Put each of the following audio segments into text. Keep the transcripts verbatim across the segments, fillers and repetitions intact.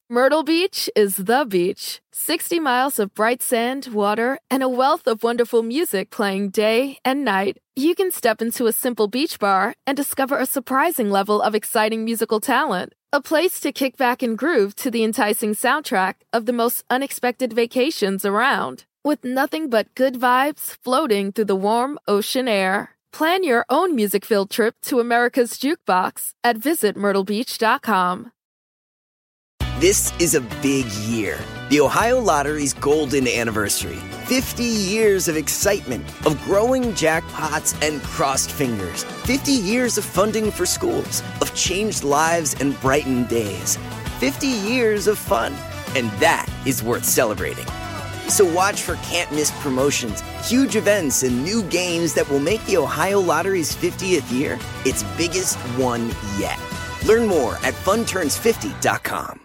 Myrtle Beach is the beach. sixty miles of bright sand, water, and a wealth of wonderful music playing day and night. You can step into a simple beach bar and discover a surprising level of exciting musical talent. A place to kick back and groove to the enticing soundtrack of the most unexpected vacations around. With nothing but good vibes floating through the warm ocean air. Plan your own music-filled trip to America's Jukebox at visit myrtle beach dot com. This is a big year. The Ohio Lottery's golden anniversary. fifty years of excitement, of growing jackpots and crossed fingers. fifty years of funding for schools, of changed lives and brightened days. fifty years of fun, and that is worth celebrating. So watch for can't-miss promotions, huge events, and new games that will make the Ohio Lottery's fiftieth year its biggest one yet. Learn more at fun turns fifty dot com.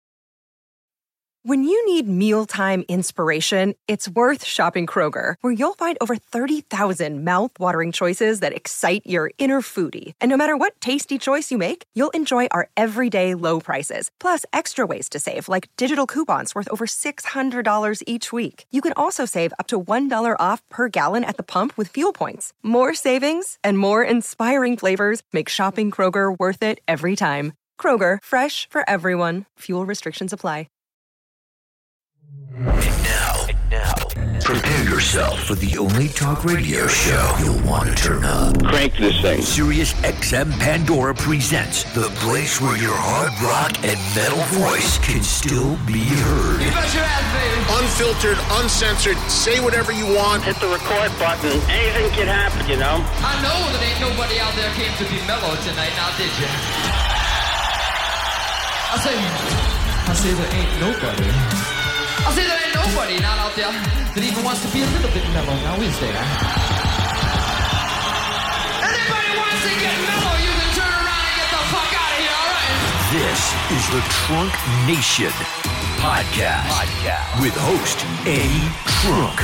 When you need mealtime inspiration, it's worth shopping Kroger, where you'll find over thirty thousand mouth-watering choices that excite your inner foodie. And no matter what tasty choice you make, you'll enjoy our everyday low prices, plus extra ways to save, like digital coupons worth over six hundred dollars each week. You can also save up to one dollar off per gallon at the pump with fuel points. More savings and more inspiring flavors make shopping Kroger worth it every time. Kroger, fresh for everyone. Fuel restrictions apply. And now, and now, prepare yourself for the only talk radio show you'll want to turn up. Crank this thing. Sirius X M Pandora presents the place where your hard rock and metal voice can still be heard. You bet your ass, baby. Unfiltered, uncensored, say whatever you want. Hit the record button. Anything can happen, you know? I know that ain't nobody out there came to be mellow tonight, now did you? I say, I say there ain't nobody. I say there ain't nobody not out there that even wants to be a little bit mellow, now is there? Anybody wants to get mellow, you can turn around and get the fuck out of here, all right? This is the Trunk Nation podcast, podcast. With host Eddie Trunk.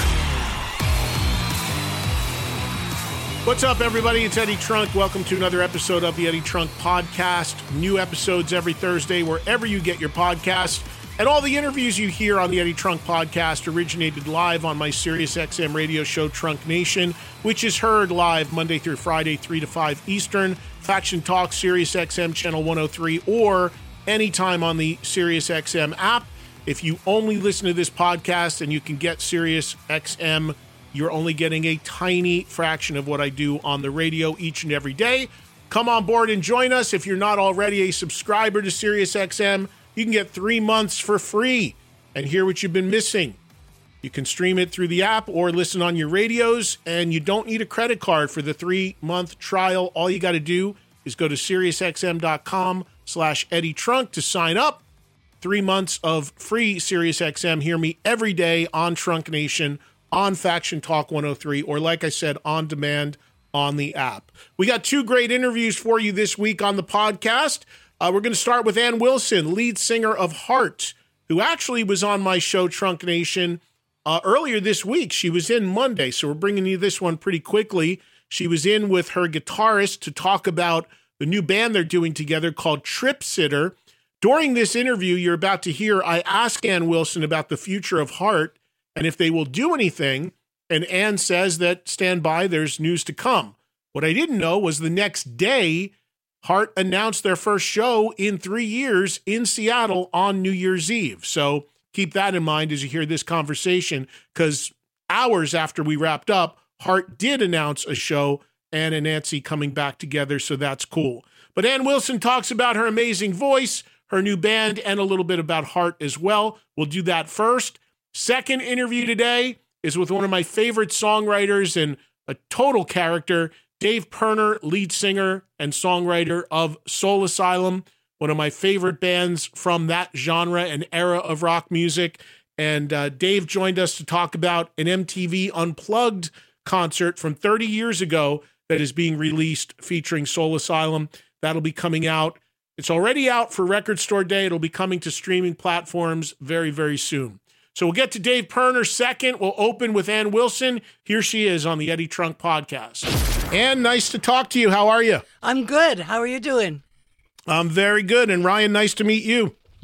What's up, everybody? It's Eddie Trunk. Welcome to another episode of the Eddie Trunk podcast. New episodes every Thursday, wherever you get your podcast. And all the interviews you hear on the Eddie Trunk podcast originated live on my Sirius X M radio show, Trunk Nation, which is heard live Monday through Friday, three to five Eastern, Faction Talk, Sirius X M channel one oh three, or anytime on the Sirius X M app. If you only listen to this podcast and you can get Sirius X M, you're only getting a tiny fraction of what I do on the radio each and every day. Come on board and join us. If you're not already a subscriber to Sirius X M, you can get three months for free and hear what you've been missing. You can stream it through the app or listen on your radios, and you don't need a credit card for the three-month trial. All you got to do is go to SiriusXM.com slash Eddie Trunk to sign up. Three months of free SiriusXM. Hear me every day on Trunk Nation, on Faction Talk one oh three, or like I said, on demand on the app. We got two great interviews for you this week on the podcast. Uh, we're going to start with Ann Wilson, lead singer of Heart, who actually was on my show, Trunk Nation, uh, earlier this week. She was in Monday, so we're bringing you this one pretty quickly. She was in with her guitarist to talk about the new band they're doing together called Trip Sitter. During this interview you're about to hear, I ask Ann Wilson about the future of Heart and if they will do anything, and Ann says that, stand by, there's news to come. What I didn't know was the next day, Heart announced their first show in three years in Seattle on New Year's Eve. So keep that in mind as you hear this conversation, because hours after we wrapped up, Heart did announce a show, Ann and Nancy coming back together, so that's cool. But Ann Wilson talks about her amazing voice, her new band, and a little bit about Heart as well. We'll do that first. Second interview today is with one of my favorite songwriters and a total character, Dave Pirner, lead singer and songwriter of Soul Asylum, one of my favorite bands from that genre and era of rock music. And uh, Dave joined us to talk about an M T V Unplugged concert from thirty years ago that is being released featuring Soul Asylum. That'll be coming out. It's already out for Record Store Day. It'll be coming to streaming platforms very, very soon. So we'll get to Dave Pirner second. We'll open with Ann Wilson. Here she is on the Eddie Trunk podcast. Ann, nice to talk to you. How are you? I'm good. How are you doing? I'm very good. And Ryan, nice to meet you.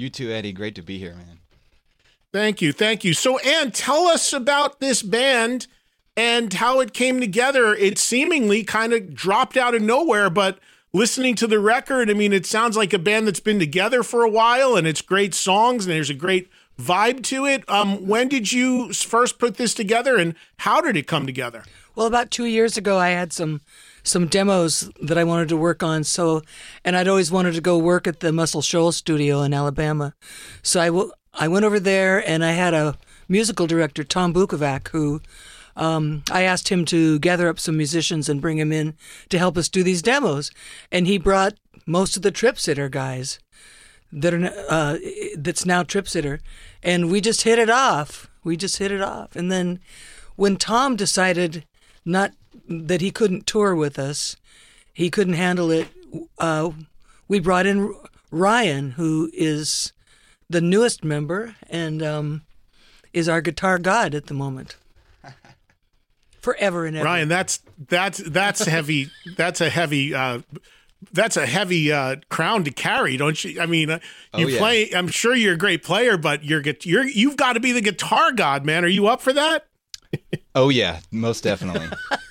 You too, Eddie. Great to be here, man. Thank you. Thank you. So, Ann, tell us about this band and how it came together. It seemingly kind of dropped out of nowhere, but listening to the record, I mean, it sounds like a band that's been together for a while, and it's great songs, and there's a great vibe to it. Um, when did you first put this together, and how did it come together? Well, about two years ago, I had some some demos that I wanted to work on. So, and I'd always wanted to go work at the Muscle Shoals studio in Alabama. So I, w- I went over there, and I had a musical director, Tom Bukovac, who um, I asked him to gather up some musicians and bring them in to help us do these demos. And he brought most of the Trip Sitter guys that are uh, that's now Trip Sitter, and we just hit it off. We just hit it off. And then when Tom decided not that he couldn't tour with us, he couldn't handle it, uh, we brought in Ryan, who is the newest member and um, is our guitar god at the moment. Forever and ever. Ryan, that's that's that's heavy. That's a heavy. Uh, that's a heavy uh, crown to carry, don't you? I mean, uh, you Oh, yeah. play. I'm sure you're a great player, but you're you're you've got to be the guitar god, man. Are you up for that? Oh, yeah, most definitely.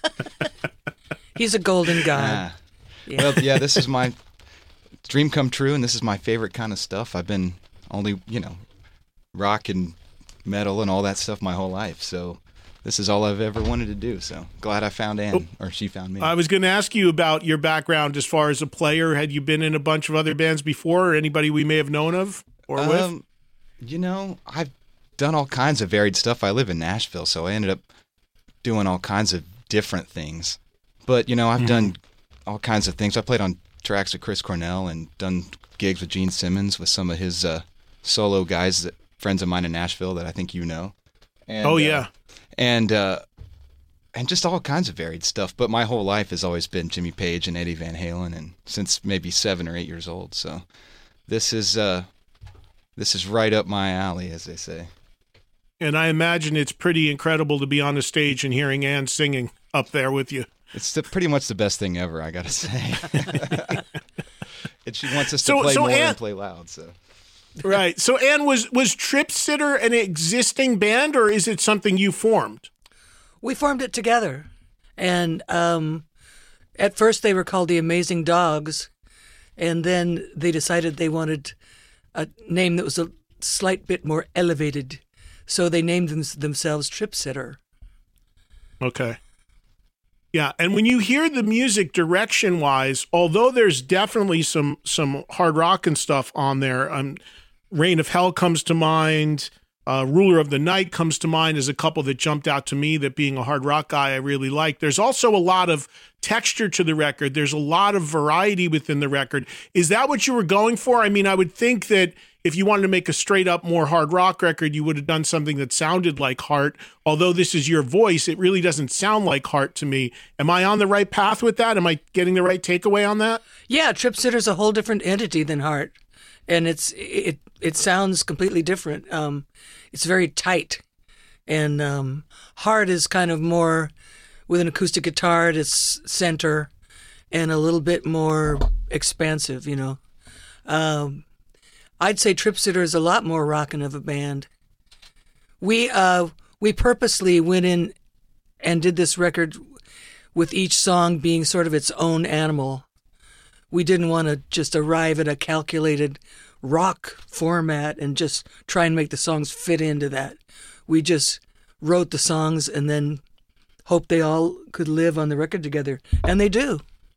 He's a golden god. Ah. Yeah. Well, yeah, this is my dream come true, and this is my favorite kind of stuff. I've been only, you know, rock and metal and all that stuff my whole life, so this is all I've ever wanted to do. So glad I found Ann, or she found me. I was going to ask you about your background as far as a player. Had you been in a bunch of other bands before, or anybody we may have known of or with? Um, you know, I've done all kinds of varied stuff. I live in Nashville, so I ended up doing all kinds of different things. But, you know, I've mm-hmm. done all kinds of things. I played on tracks with Chris Cornell and done gigs with Gene Simmons with some of his uh, solo guys, that friends of mine in Nashville that I think you know. And, oh, yeah. Uh, and uh, and just all kinds of varied stuff. But my whole life has always been Jimmy Page and Eddie Van Halen, and since maybe seven or eight years old. So this is uh, this is right up my alley, as they say. And I imagine it's pretty incredible to be on the stage and hearing Ann singing up there with you. It's the, pretty much the best thing ever, I got to say. And she wants us so, to play so more Ann, and play loud. So, right. So, Ann, was was Trip Sitter an existing band, or is it something you formed? We formed it together. And um, at first they were called the Amazing Dogs, and then they decided they wanted a name that was a slight bit more elevated. So they named them, themselves Trip Sitter. Okay. Yeah, and when you hear the music direction-wise, although there's definitely some some hard rock and stuff on there, um, Reign of Hell comes to mind, uh, Ruler of the Night comes to mind as a couple that jumped out to me that being a hard rock guy I really like. There's also a lot of texture to the record. There's a lot of variety within the record. Is that what you were going for? I mean, I would think that if you wanted to make a straight up more hard rock record, you would have done something that sounded like Heart. Although this is your voice, it really doesn't sound like Heart to me. Am I on the right path with that? Am I getting the right takeaway on that? Yeah, Trip Sitter's a whole different entity than Heart. And it's it it sounds completely different. Um, it's very tight. And um, Heart is kind of more with an acoustic guitar at its center and a little bit more expansive, you know. Um I'd say Trip Sitter is a lot more rockin' of a band. We uh we purposely went in and did this record with each song being sort of its own animal. We didn't want to just arrive at a calculated rock format and just try and make the songs fit into that. We just wrote the songs and then hoped they all could live on the record together. And they do.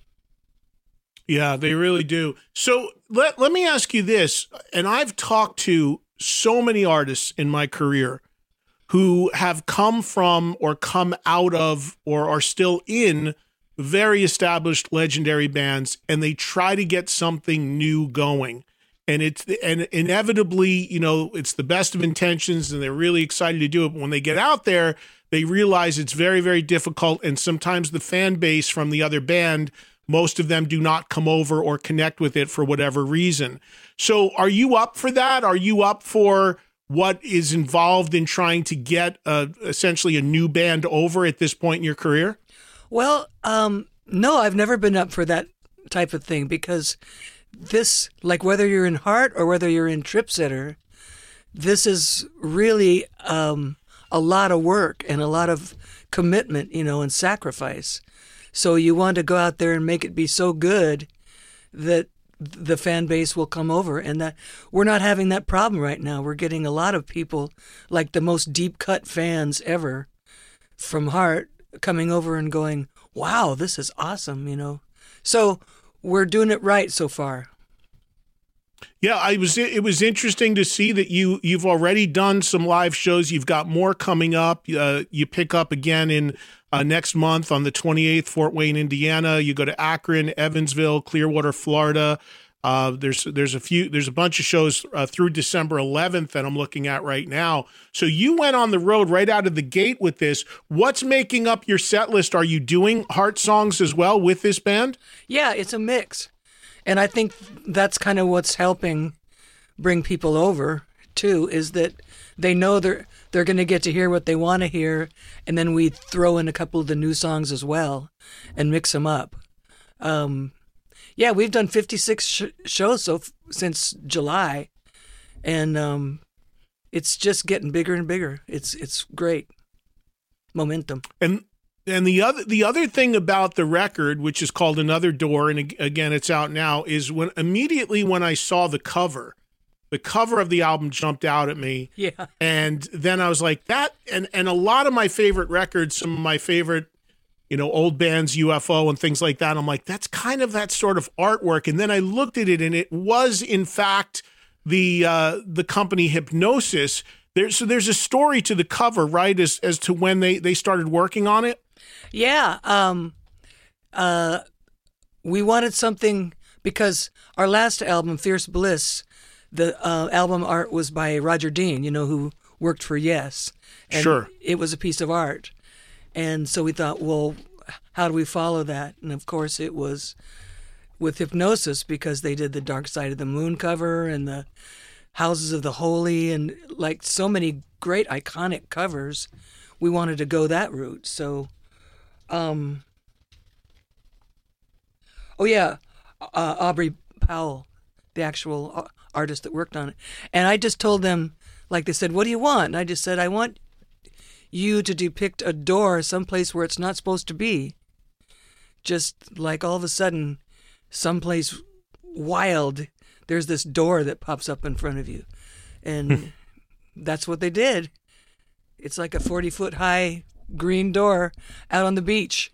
Yeah, they really do. So let let me ask you this, and I've talked to so many artists in my career who have come from or come out of or are still in very established legendary bands, and they try to get something new going. And it's and inevitably, you know, it's the best of intentions and they're really excited to do it. But when they get out there, they realize it's very, very difficult. And sometimes the fan base from the other band, most of them do not come over or connect with it for whatever reason. So are you up for that? Are you up for what is involved in trying to get uh, essentially a new band over at this point in your career? Well, um, no, I've never been up for that type of thing because this, like whether you're in Heart or whether you're in Trip Sitter, this is really um, a lot of work and a lot of commitment, you know, and sacrifice. So you want to go out there and make it be so good that the fan base will come over, and that we're not having that problem right now. We're getting a lot of people, like the most deep cut fans ever from Heart, coming over and going, wow, this is awesome, you know. So we're doing it right so far. Yeah, I was. It was interesting to see that you you've already done some live shows. You've got more coming up. Uh, you pick up again in uh, next month on the twenty-eighth, Fort Wayne, Indiana. You go to Akron, Evansville, Clearwater, Florida. Uh, there's there's a few there's a bunch of shows uh, through December eleventh that I'm looking at right now. So you went on the road right out of the gate with this. What's making up your set list? Are you doing Heart songs as well with this band? Yeah, it's a mix. And I think that's kind of what's helping bring people over, too, is that they know they're they're going to get to hear what they want to hear, and then we throw in a couple of the new songs as well and mix them up. Um, yeah, we've done fifty-six sh- shows so f- since July, and um, it's just getting bigger and bigger. It's it's great momentum. And And the other the other thing about the record, which is called Another Door, and again, it's out now, is when immediately when I saw the cover, the cover of the album jumped out at me. Yeah. And then I was like, that, and, and a lot of my favorite records, some of my favorite, you know, old bands, U F O and things like that, I'm like, that's kind of that sort of artwork. And then I looked at it, and it was, in fact, the uh, the company Hipgnosis. There's, so there's a story to the cover, right, as as to when they, they started working on it? Yeah, um, uh, we wanted something because our last album, Fierce Bliss, the uh, album art was by Roger Dean, you know, who worked for Yes. And sure. It was a piece of art. And so we thought, well, how do we follow that? And of course it was with Hipgnosis, because they did the Dark Side of the Moon cover and the Houses of the Holy and like so many great iconic covers. We wanted to go that route. So, um, oh yeah, uh, Aubrey Powell, the actual artist that worked on it. And I just told them, like they said, what do you want? And I just said, I want you to depict a door someplace where it's not supposed to be. Just like all of a sudden, someplace wild, there's this door that pops up in front of you. And that's what they did. It's like a forty-foot high green door out on the beach.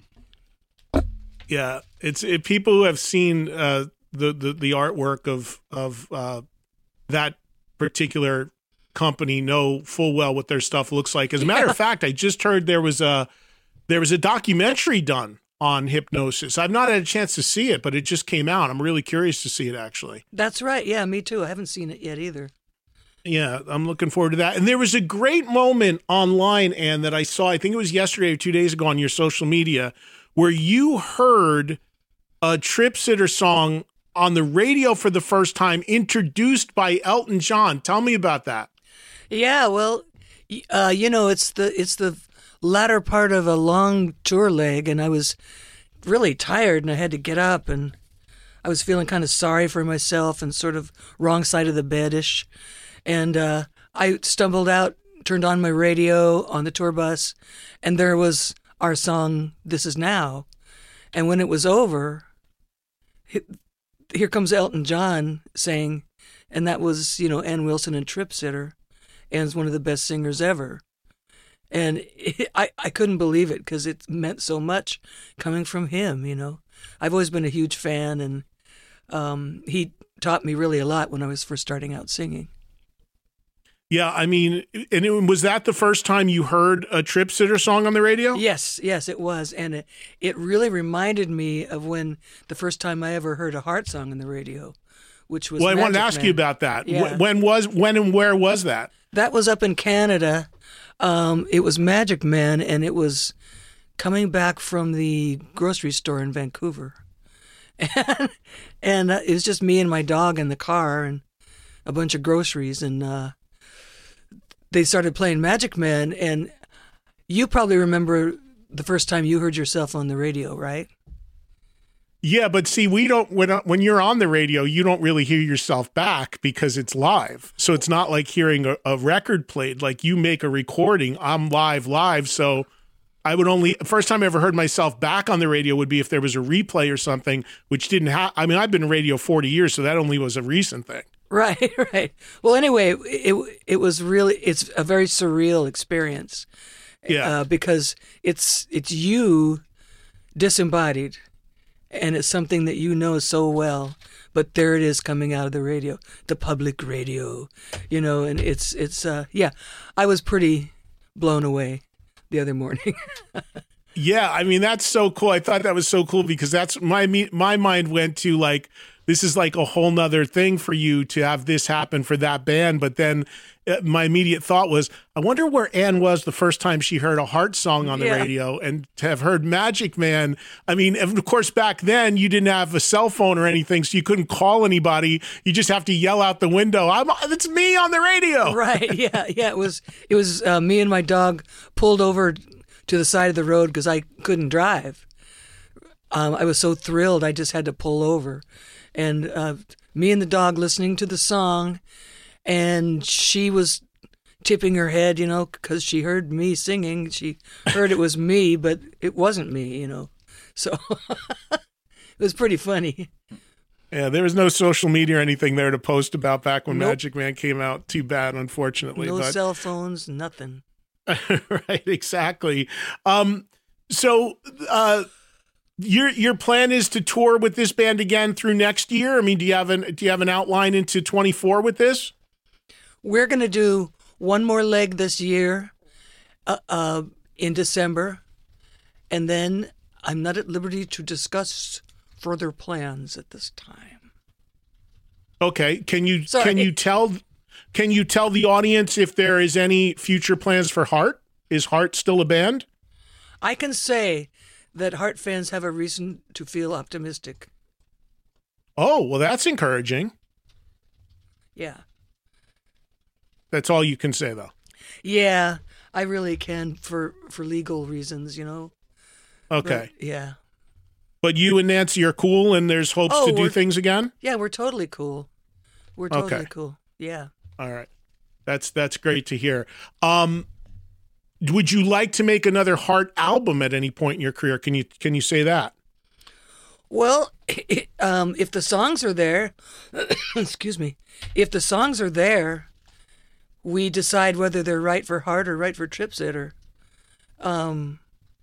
Yeah, it's it, people who have seen uh, the, the the artwork of of uh, that particular company know full well what their stuff looks like. As a matter yeah. of fact, I just heard there was a there was a documentary done on Hipgnosis. I've not had a chance to see it, but it just came out. I'm really curious to see it, actually. That's right. Yeah, me too. I haven't seen it yet either. Yeah, I'm looking forward to that. And there was a great moment online, Ann, that I saw, I think it was yesterday or two days ago on your social media, where you heard a Trip Sitter song on the radio for the first time, introduced by Elton John. Tell me about that. Yeah, well, uh, you know, it's the it's the latter part of a long tour leg, and I was really tired, and I had to get up, and I was feeling kind of sorry for myself and sort of wrong side of the bed-ish. And uh, I stumbled out, turned on my radio on the tour bus, and there was our song, This Is Now. And when it was over, here comes Elton John saying, and that was, you know, Ann Wilson and Trip Sitter. Ann's one of the best singers ever. And it, I, I couldn't believe it because it meant so much coming from him, you know. I've always been a huge fan, and um, he taught me really a lot when I was first starting out singing. Yeah, I mean, and it, was that the first time you heard a Trip Sitter song on the radio? Yes, yes, it was. And it, it really reminded me of when the first time I ever heard a Heart song on the radio, which was Well, I Magic wanted to ask Man. you about that. Yeah. When was, when and where was that? That was up in Canada. Um, it was Magic Man, and it was coming back from the grocery store in Vancouver. And, and uh, it was just me and my dog in the car and a bunch of groceries, and uh, they started playing Magic Man, and you probably remember the first time you heard yourself on the radio, right? Yeah, but see, we don't when when you're on the radio, you don't really hear yourself back because it's live. So it's not like hearing a, a record played. Like you make a recording, I'm live, live. So I would only first time I ever heard myself back on the radio would be if there was a replay or something, which didn't have. I mean, I've been in radio forty years, so that only was a recent thing. Right, right. Well, anyway, it it was really it's a very surreal experience. Yeah, uh, because it's it's you disembodied. And it's something that you know so well, but there it is coming out of the radio, the public radio, you know, and it's, it's, uh, yeah, I was pretty blown away the other morning. Yeah, I mean, that's so cool. I thought that was so cool because that's my, my mind went to like, this is like a whole nother thing for you to have this happen for that band. But then my immediate thought was, I wonder where Ann was the first time she heard a Heart song on the yeah. radio, and to have heard Magic Man. I mean, of course, back then you didn't have a cell phone or anything, so you couldn't call anybody. You just have to yell out the window, "I'm it's me on the radio." Right. Yeah. Yeah. It was, it was uh, me and my dog pulled over to the side of the road because I couldn't drive. Um, I was so thrilled. I just had to pull over. And uh, me and the dog listening to the song, and she was tipping her head, you know, because she heard me singing. She heard it was me, but it wasn't me, you know. So it was pretty funny. Yeah, there was no social media or anything there to post about back when Nope. Magic Man came out. Too bad, unfortunately. No but... cell phones, nothing. Right, exactly. Um, so uh, your your plan is to tour with this band again through next year? I mean, do you have an do you have an outline into twenty-four with this? We're going to do one more leg this year uh, uh, in December, and then I'm not at liberty to discuss further plans at this time. Okay, can you Sorry. can you tell can you tell the audience if there is any future plans for Heart? Is Heart still a band? I can say that Heart fans have a reason to feel optimistic. Oh, well, that's encouraging. Yeah. That's all you can say, though. Yeah, I really can for, for legal reasons, you know. Okay. But, yeah. But you and Nancy are cool, and there's hopes Oh, to do we're- things again? Yeah, we're totally cool. We're totally Okay. cool. Yeah. All right. That's that's great to hear. Um, would you like to make another Heart album at any point in your career? Can you can you say that? Well, um, if the songs are there, excuse me, if the songs are there, we decide whether they're right for Heart or right for Trip Sitter. Um,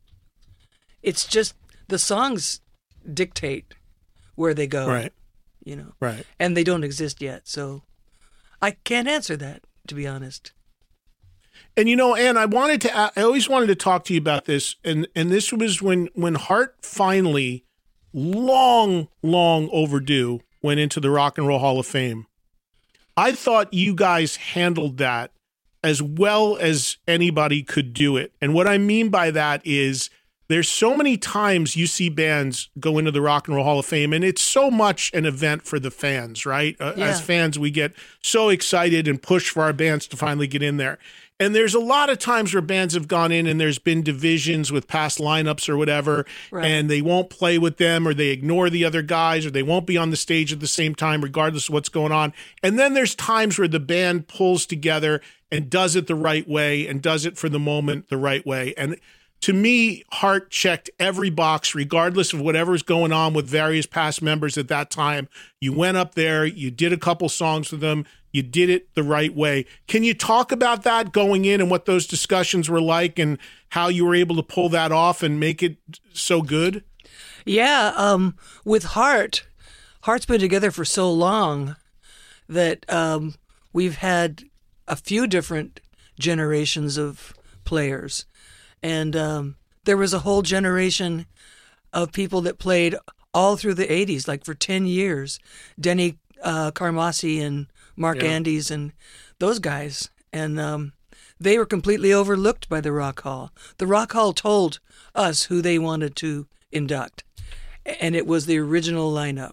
it's just the songs dictate where they go. Right. You know. Right. And they don't exist yet, so I can't answer that, to be honest. And you know, Ann, I wanted to I always wanted to talk to you about this, and and this was when when Heart finally, long, long overdue, went into the Rock and Roll Hall of Fame. I thought you guys handled that as well as anybody could do it. And what I mean by that is there's so many times you see bands go into the Rock and Roll Hall of Fame, and it's so much an event for the fans, right? Uh, Yeah. As fans, we get so excited and push for our bands to finally get in there. And there's a lot of times where bands have gone in and there's been divisions with past lineups or whatever, Right. and they won't play with them, or they ignore the other guys, or they won't be on the stage at the same time, regardless of what's going on. And then there's times where the band pulls together and does it the right way and does it for the moment the right way. And to me, Heart checked every box, regardless of whatever's going on with various past members at that time. You went up there, you did a couple songs with them, you did it the right way. Can you talk about that going in and what those discussions were like and how you were able to pull that off and make it so good? Yeah, um, with Heart, Heart's been together for so long that um, we've had a few different generations of players. And um, there was a whole generation of people that played all through the eighties, like for ten years. Denny uh, Carmassi and Mark Yeah. Andes and those guys. And um, they were completely overlooked by the Rock Hall. The Rock Hall told us who they wanted to induct. And it was the original lineup,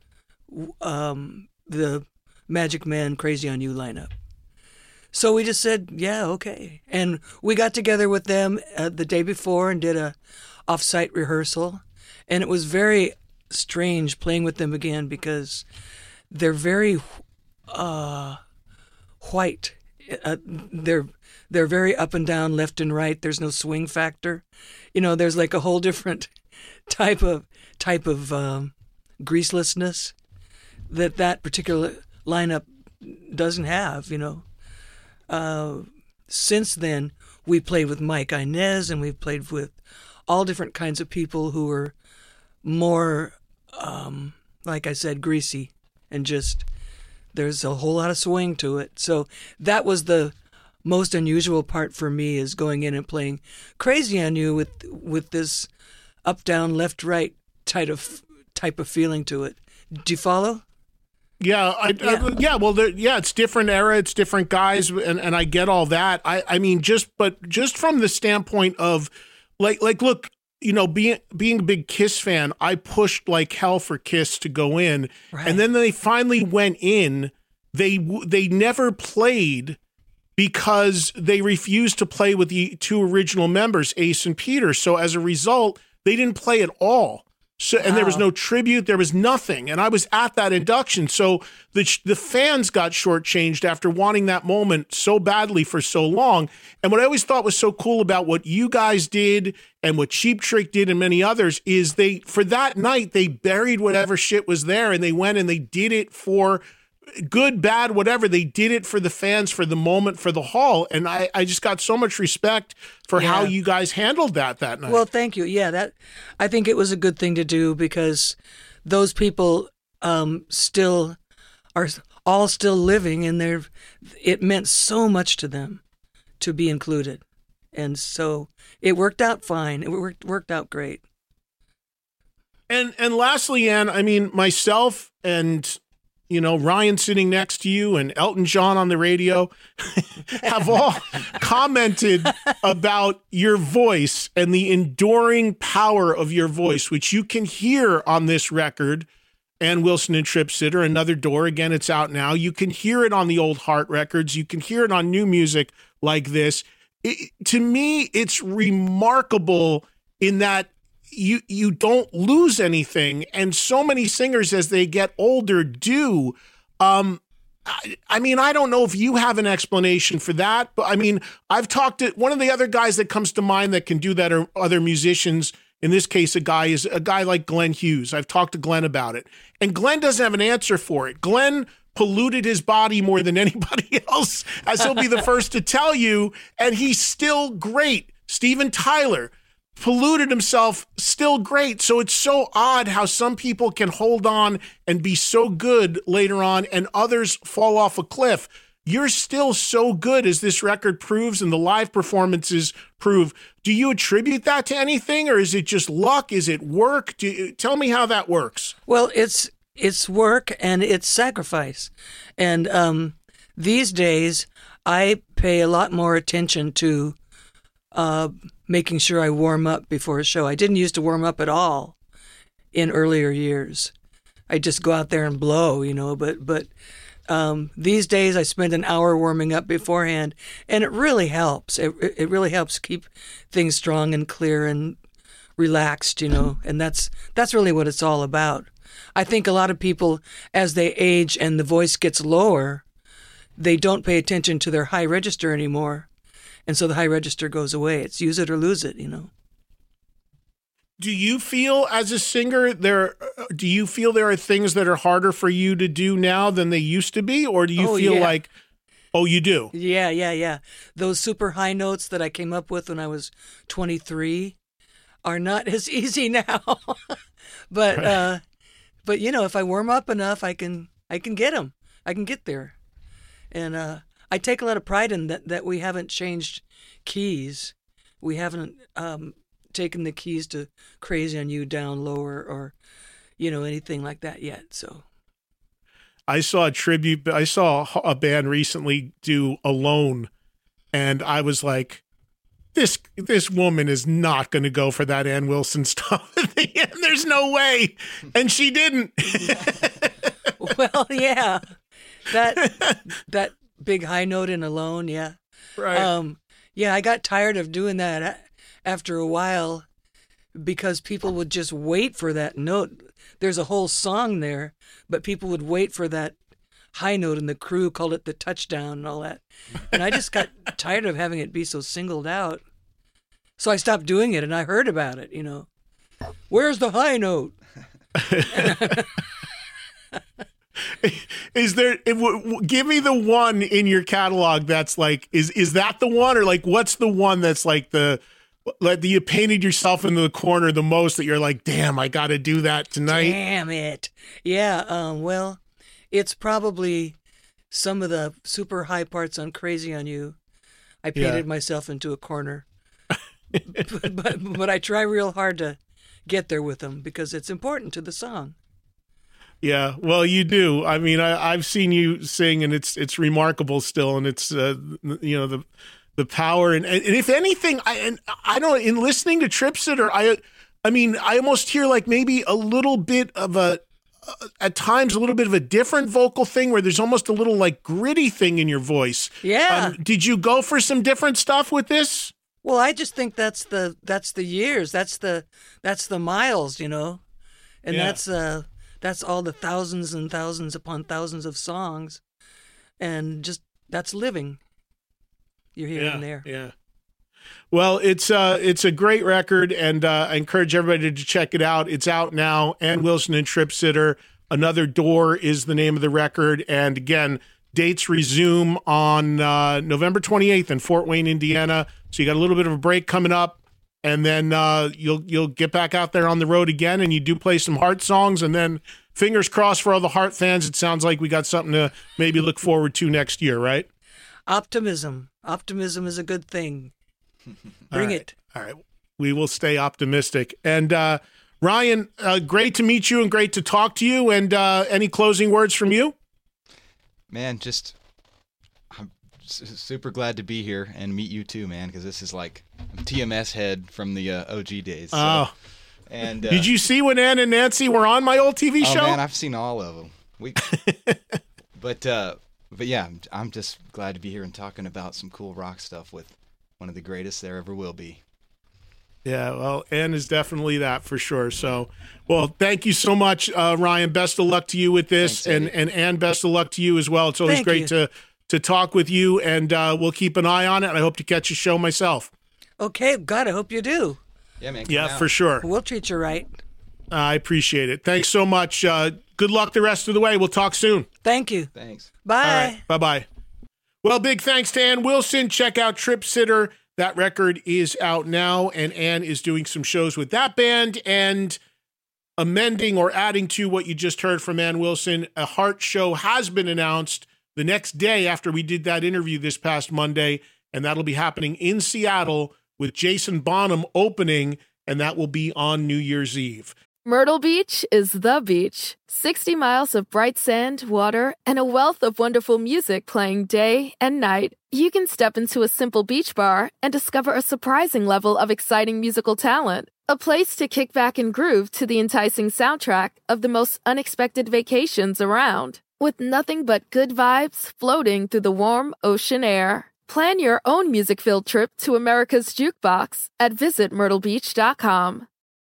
um, the Magic Man, Crazy on You lineup. So we just said, yeah, okay. And we got together with them uh, the day before and did a off-site rehearsal. And it was very strange playing with them again because they're very uh, white. Uh, they're they're very up and down, left and right. There's no swing factor. You know, there's like a whole different type of type of um, greaselessness that that particular lineup doesn't have. You know, uh, since then we played with Mike Inez and we've played with all different kinds of people who are more, um, like I said, greasy and just. There's a whole lot of swing to it. So that was the most unusual part for me, is going in and playing Crazy on You with with this up, down, left, right type of type of feeling to it. Do you follow? Yeah, I, yeah. I, yeah. Well, the, yeah, it's different era, it's different guys, and, and I get all that. I, I mean, just but just from the standpoint of, like, like, look, you know, being being a big Kiss fan, I pushed like hell for Kiss to go in, right. And then they finally went in. They they never played because they refused to play with the two original members, Ace and Peter. So as a result, they didn't play at all. So and wow. There was no tribute, there was nothing. And I was at that induction, so the the fans got shortchanged after wanting that moment so badly for so long. And what I always thought was so cool about what you guys did and what Cheap Trick did and many others is they, for that night, they buried whatever shit was there and they went and they did it for good, bad, whatever. They did it for the fans, for the moment, for the hall. And I, I just got so much respect for yeah. how you guys handled that that night. Well, thank you. Yeah, that I think it was a good thing to do because those people um, still are all still living, and they're, it meant so much to them to be included. And so it worked out fine. It worked worked out great. And and lastly, Ann, I mean, myself and you know, Ryan sitting next to you and Elton John on the radio have all commented about your voice and the enduring power of your voice, which you can hear on this record and Wilson and Trip Sitter, Another Door. Again, it's out now. You can hear it on the old Heart records. You can hear it on new music like this. It, to me, it's remarkable in that you you don't lose anything, and so many singers as they get older do. Um, I, I mean, I don't know if you have an explanation for that, but I mean, I've talked to one of the other guys that comes to mind that can do that are other musicians. In this case, a guy is a guy like Glenn Hughes. I've talked to Glenn about it, and Glenn doesn't have an answer for it. Glenn polluted his body more than anybody else, as he'll be the first to tell you, and he's still great. Steven Tyler polluted himself, still great. So it's so odd how some people can hold on and be so good later on and others fall off a cliff. You're still so good, as this record proves and the live performances prove. Do you attribute that to anything, or is it just luck? Is it work? Do you, tell me how that works. Well, it's it's work and it's sacrifice. And um, these days, I pay a lot more attention to uh, making sure I warm up before a show. I didn't used to warm up at all in earlier years. I just go out there and blow, you know, but but um, these days I spend an hour warming up beforehand, and it really helps. It it really helps keep things strong and clear and relaxed, you know, and that's that's really what it's all about. I think a lot of people, as they age and the voice gets lower, they don't pay attention to their high register anymore. And so the high register goes away. It's use it or lose it, you know. Do you feel as a singer there, do you feel there are things that are harder for you to do now than they used to be? Or do you oh, feel yeah. like, oh, you do? Yeah, yeah, yeah. Those super high notes that I came up with when I was twenty-three are not as easy now. but, right. uh, but you know, if I warm up enough, I can, I can get them. I can get there. And, uh, I take a lot of pride in that, that we haven't changed keys. We haven't um, taken the keys to Crazy on You down lower or, you know, anything like that yet. So I saw a tribute. I saw a band recently do Alone, and I was like, this this woman is not going to go for that Ann Wilson stuff at the end. There's no way. And she didn't. Well, yeah. That that big high note in Alone, yeah. Right. Um, yeah, I got tired of doing that after a while because people would just wait for that note. there's a whole song there, but people would wait for that high note, and the crew called it the touchdown and all that. And I just got tired of having it be so singled out. So I stopped doing it, and I heard about it, you know. Where's the high note? Is there, it, w- w- give me the one in your catalog that's like, is is that the one, or like, what's the one that's like the, like you painted yourself into the corner the most that you're like, damn, I got to do that tonight? Damn it. Yeah, um, well, it's probably some of the super high parts on Crazy on You. I painted Yeah. myself into a corner. but, but, but I try real hard to get there with them because it's important to the song. Yeah, well, you do. I mean, I, I've seen you sing, and it's it's remarkable still, and it's uh, you know the the power, and, and if anything, I and I don't in listening to Trip Sitter, I I mean, I almost hear like maybe a little bit of a uh, at times a little bit of a different vocal thing where there's almost a little like gritty thing in your voice. Yeah. Um, did you go for some different stuff with this? Well, I just think that's the that's the years, that's the that's the miles, you know, and Yeah. that's uh that's all the thousands and thousands upon thousands of songs, and just that's living. You're here Yeah, and there. yeah. Well, it's uh, it's a great record, and uh, I encourage everybody to check it out. It's out now. Ann Wilson and Trip Sitter. Another Door is the name of the record, and again, dates resume on uh, November twenty-eighth in Fort Wayne, Indiana. So you got a little bit of a break coming up, and then uh, you'll you'll get back out there on the road again, and you do play some Heart songs, and then fingers crossed for all the Heart fans. It sounds like we got something to maybe look forward to next year, right? Optimism. Optimism is a good thing. Bring All right. it. All right. We will stay optimistic. And uh, Ryan, uh, great to meet you and great to talk to you. And uh, any closing words from you? Man, just I'm s- super glad to be here and meet you too, man, because this is like I'm T M S head from the uh, O G days. So. Oh. And uh, Did you see when Ann and Nancy were on my old T V oh, show? man, I've seen all of them. We, but uh, but yeah, I'm, I'm just glad to be here and talking about some cool rock stuff with one of the greatest there ever will be. Yeah, well, Ann is definitely that for sure. So, well, thank you so much, uh, Ryan. Best of luck to you with this, Thanks, and and Ann, best of luck to you as well. It's always Thank great you. to to talk with you, and uh, we'll keep an eye on it. And I hope to catch a show myself. Okay, God, I hope you do. Yeah, man. Yeah, come out. for sure. We'll treat you right. I appreciate it. Thanks so much. Uh, good luck the rest of the way. We'll talk soon. Thank you. Thanks. Bye. All right. Bye-bye. Well, big thanks to Ann Wilson. Check out Trip Sitter. That record is out now, and Ann is doing some shows with that band. And amending or adding to what you just heard from Ann Wilson, a Heart show has been announced the next day after we did that interview this past Monday, and that'll be happening in Seattle with Jason Bonham opening, and that will be on New Year's Eve. Myrtle Beach is the beach. sixty miles of bright sand, water, and a wealth of wonderful music playing day and night. You can step into a simple beach bar and discover a surprising level of exciting musical talent. A place to kick back and groove to the enticing soundtrack of the most unexpected vacations around. With nothing but good vibes floating through the warm ocean air. Plan your own music-filled trip to America's Jukebox at visit myrtle beach dot com.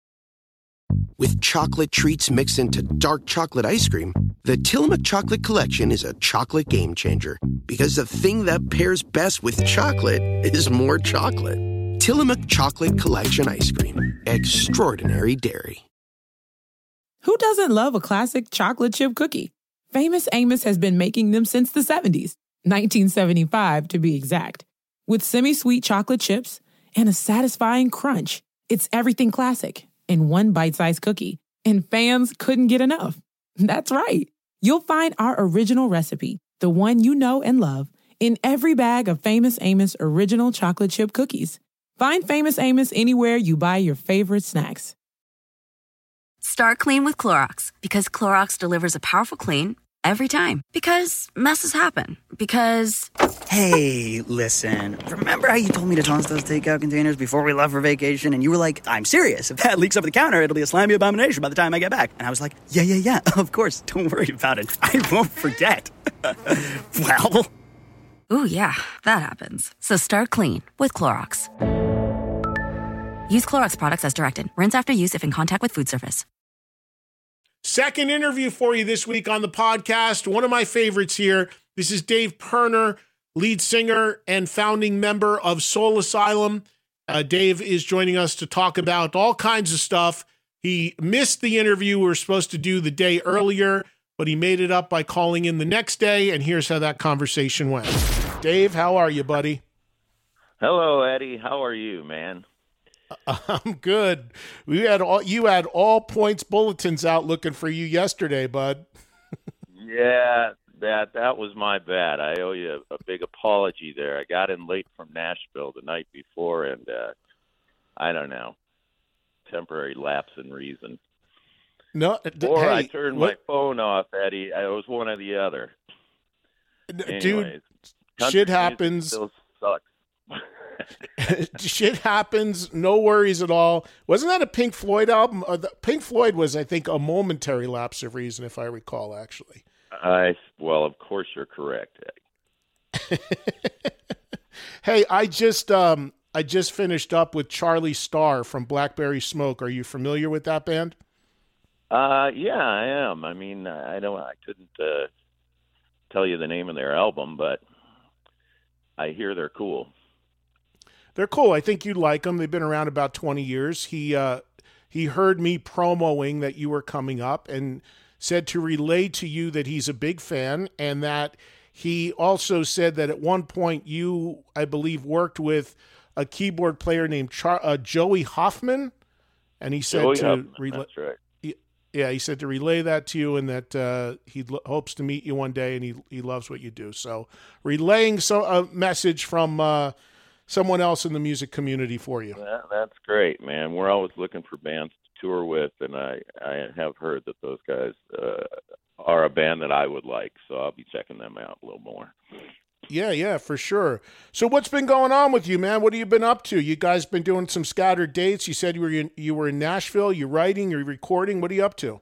With chocolate treats mixed into dark chocolate ice cream, the Tillamook Chocolate Collection is a chocolate game changer. Because the thing that pairs best with chocolate is more chocolate. Tillamook Chocolate Collection Ice Cream. Extraordinary dairy. Who doesn't love a classic chocolate chip cookie? Famous Amos has been making them since the seventies, nineteen seventy-five to be exact. With semi-sweet chocolate chips and a satisfying crunch, it's everything classic in one bite-sized cookie, and fans couldn't get enough. That's right. You'll find our original recipe, the one you know and love, in every bag of Famous Amos original chocolate chip cookies. Find Famous Amos anywhere you buy your favorite snacks. Start clean with Clorox, because Clorox delivers a powerful clean every time. Because messes happen. Because... Hey, listen. Remember how you told me to toss those takeout containers before we left for vacation? And you were like, I'm serious. If that leaks over the counter, it'll be a slimy abomination by the time I get back. And I was like, yeah, yeah, yeah, of course. Don't worry about it. I won't forget. Well... Ooh, yeah, that happens. So start clean with Clorox. Use Clorox products as directed. Rinse after use if in contact with food surface. Second interview for you this week on the podcast. One of my favorites here. This is Dave Pirner, lead singer and founding member of Soul Asylum. Uh, Dave is joining us to talk about all kinds of stuff. He missed the interview we were supposed to do the day earlier, but he made it up by calling in the next day, and here's how that conversation went. Dave, how are you, buddy? Hello, Eddie. How are you, man? I'm good. We had all you had all points bulletins out looking for you yesterday, bud. Yeah, that that was my bad. I owe you a, a big apology there. I got in late from Nashville the night before, and uh, I don't know, temporary lapse in reason. No, d- or hey, I turned what? my phone off, Eddie. I was one or the other. Dude, Anyways, country shit music happens. Still sucks. Shit happens. No worries at all. Wasn't that a Pink Floyd album? Uh, the, Pink Floyd was, I think, a momentary lapse of reason, if I recall, actually. I well, of course you're correct, Eddie. Hey, I just um, I just finished up with Charlie Starr from Blackberry Smoke. Are you familiar with that band? Uh, yeah, I am. I mean, I don't. I couldn't uh, tell you the name of their album, but I hear they're cool. They're cool. I think you'd like them. They've been around about twenty years. He uh, he heard me promoting that you were coming up and said to relay to you that he's a big fan, and that he also said that at one point you, I believe, worked with a keyboard player named Char- uh, Joey Hoffman, and he said Joey to Huffman, relay. that's right. Yeah, he said to relay that to you, and that uh, he lo- hopes to meet you one day, and he he loves what you do. So, relaying so a message from uh, someone else in the music community for you. That, that's great, man. We're always looking for bands to tour with, and I, I have heard that those guys uh, are a band that I would like, so I'll be checking them out a little more. Yeah, yeah, for sure. So what's been going on with you, man? What have you been up to? You guys been doing some scattered dates. You said you were in, you were in Nashville. You're writing, you're recording. What are you up to?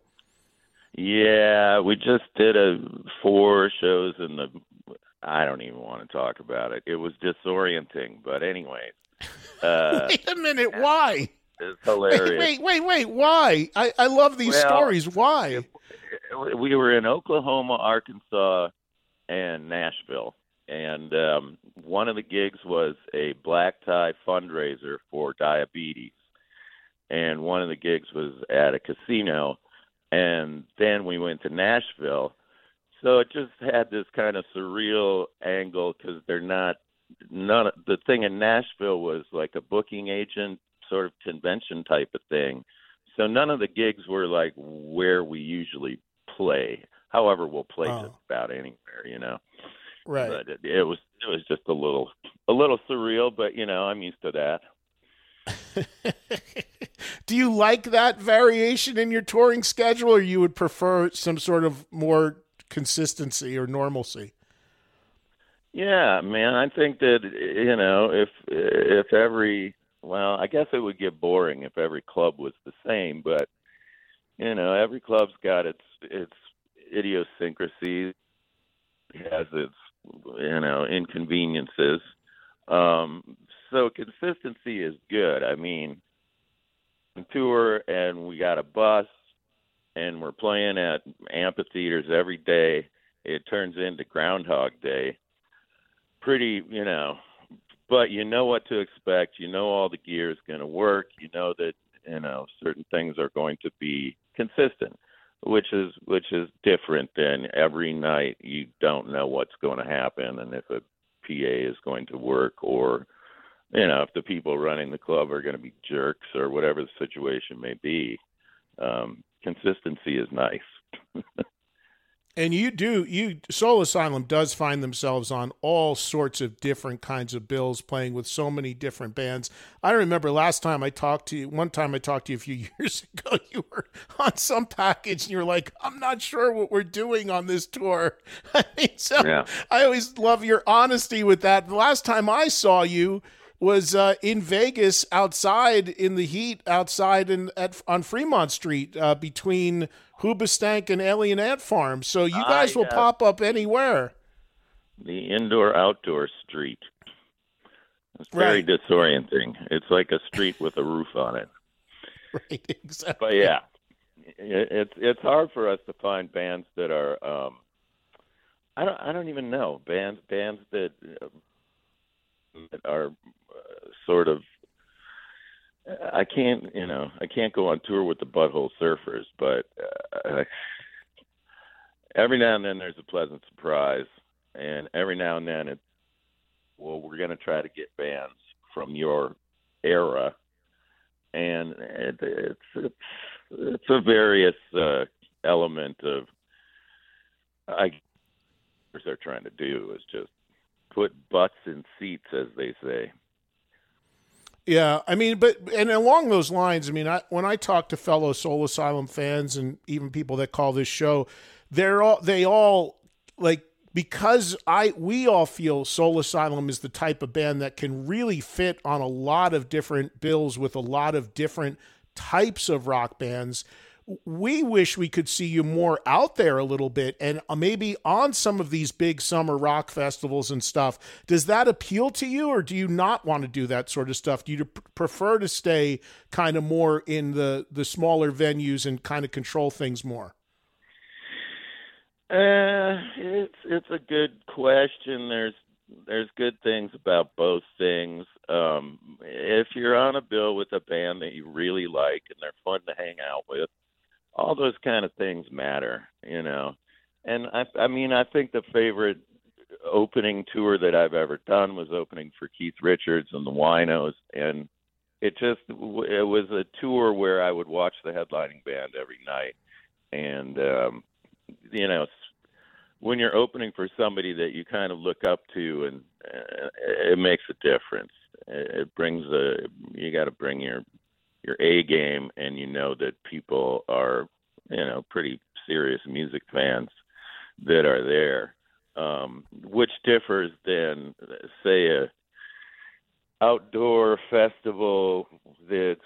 Yeah, we just did a four shows in the. I don't even want to talk about it. It was disorienting, but anyways. Uh, wait a minute, why? It's hilarious. Wait, wait, wait, wait. Why? I, I love these Well, stories. Why? We were in Oklahoma, Arkansas, and Nashville. And um, one of the gigs was a black tie fundraiser for diabetes. And one of the gigs was at a casino. And then we went to Nashville. So it just had this kind of surreal angle because they're not, none. The thing in Nashville was like a booking agent sort of convention type of thing. So none of the gigs were like where we usually play. However, we'll play Oh. just about anywhere, you know. Right. But it, it was it was just a little a little surreal, but you know I'm used to that. Do you like that variation in your touring schedule, or you would prefer some sort of more consistency or normalcy? Yeah, man, I think that you know if if every well, I guess it would get boring if every club was the same, but you know every club's got its its idiosyncrasies, it has its you know inconveniences. Um, so consistency is good. I mean, tour and we got a bus and we're playing at amphitheaters every day. It turns into Groundhog Day. Pretty, you know, but you know what to expect. You know all the gear is going to work. You know that, you know, certain things are going to be consistent, which is which is different than every night you don't know what's going to happen and if a P A is going to work or, you know, if the people running the club are going to be jerks or whatever the situation may be. Um, consistency is nice. And you do, you Soul Asylum does find themselves on all sorts of different kinds of bills, playing with so many different bands. I remember last time I talked to you, one time I talked to you a few years ago, you were on some package and you were like, I'm not sure what we're doing on this tour. I mean, so Yeah. I always love your honesty with that. The last time I saw you was uh, in Vegas, outside in the heat, outside in at on Fremont Street, uh, between Hoobastank and Alien Ant Farm. So you guys Ah, will yeah. pop up anywhere. The indoor-outdoor street. It's very Right. disorienting. It's like a street with a roof on it. Right, exactly. But yeah, it, it's it's hard for us to find bands that are. Um, I don't I don't even know bands bands that, uh, that are uh, sort of. I can't you know I can't go on tour with the Butthole Surfers, but uh, every now and then there's a pleasant surprise, and every now and then it's well we're going to try to get bands from your era, and it, it's it's it's a various uh, element of I guess they're trying to do is just put butts in seats, as they say. Yeah, I mean, but and along those lines, I mean, I, when I talk to fellow Soul Asylum fans and even people that call this show, they're all they all like because I we all feel Soul Asylum is the type of band that can really fit on a lot of different bills with a lot of different types of rock bands. We wish we could see you more out there a little bit and maybe on some of these big summer rock festivals and stuff. Does that appeal to you, or do you not want to do that sort of stuff? Do you prefer to stay kind of more in the, the smaller venues and kind of control things more? Uh, it's it's a good question. There's there's good things about both things. Um, if you're on a bill with a band that you really like and they're fun to hang out with, all those kind of things matter, you know. And I, I mean, I think the favorite opening tour that I've ever done was opening for Keith Richards and the Winos, and it just it was a tour where I would watch the headlining band every night, and um, you know, when you're opening for somebody that you kind of look up to, and uh, it makes a difference. It brings a you got to bring your your A game, and you know that people are, you know, pretty serious music fans that are there, um, which differs than, say, a outdoor festival that's,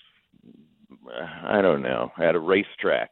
I don't know, at a racetrack.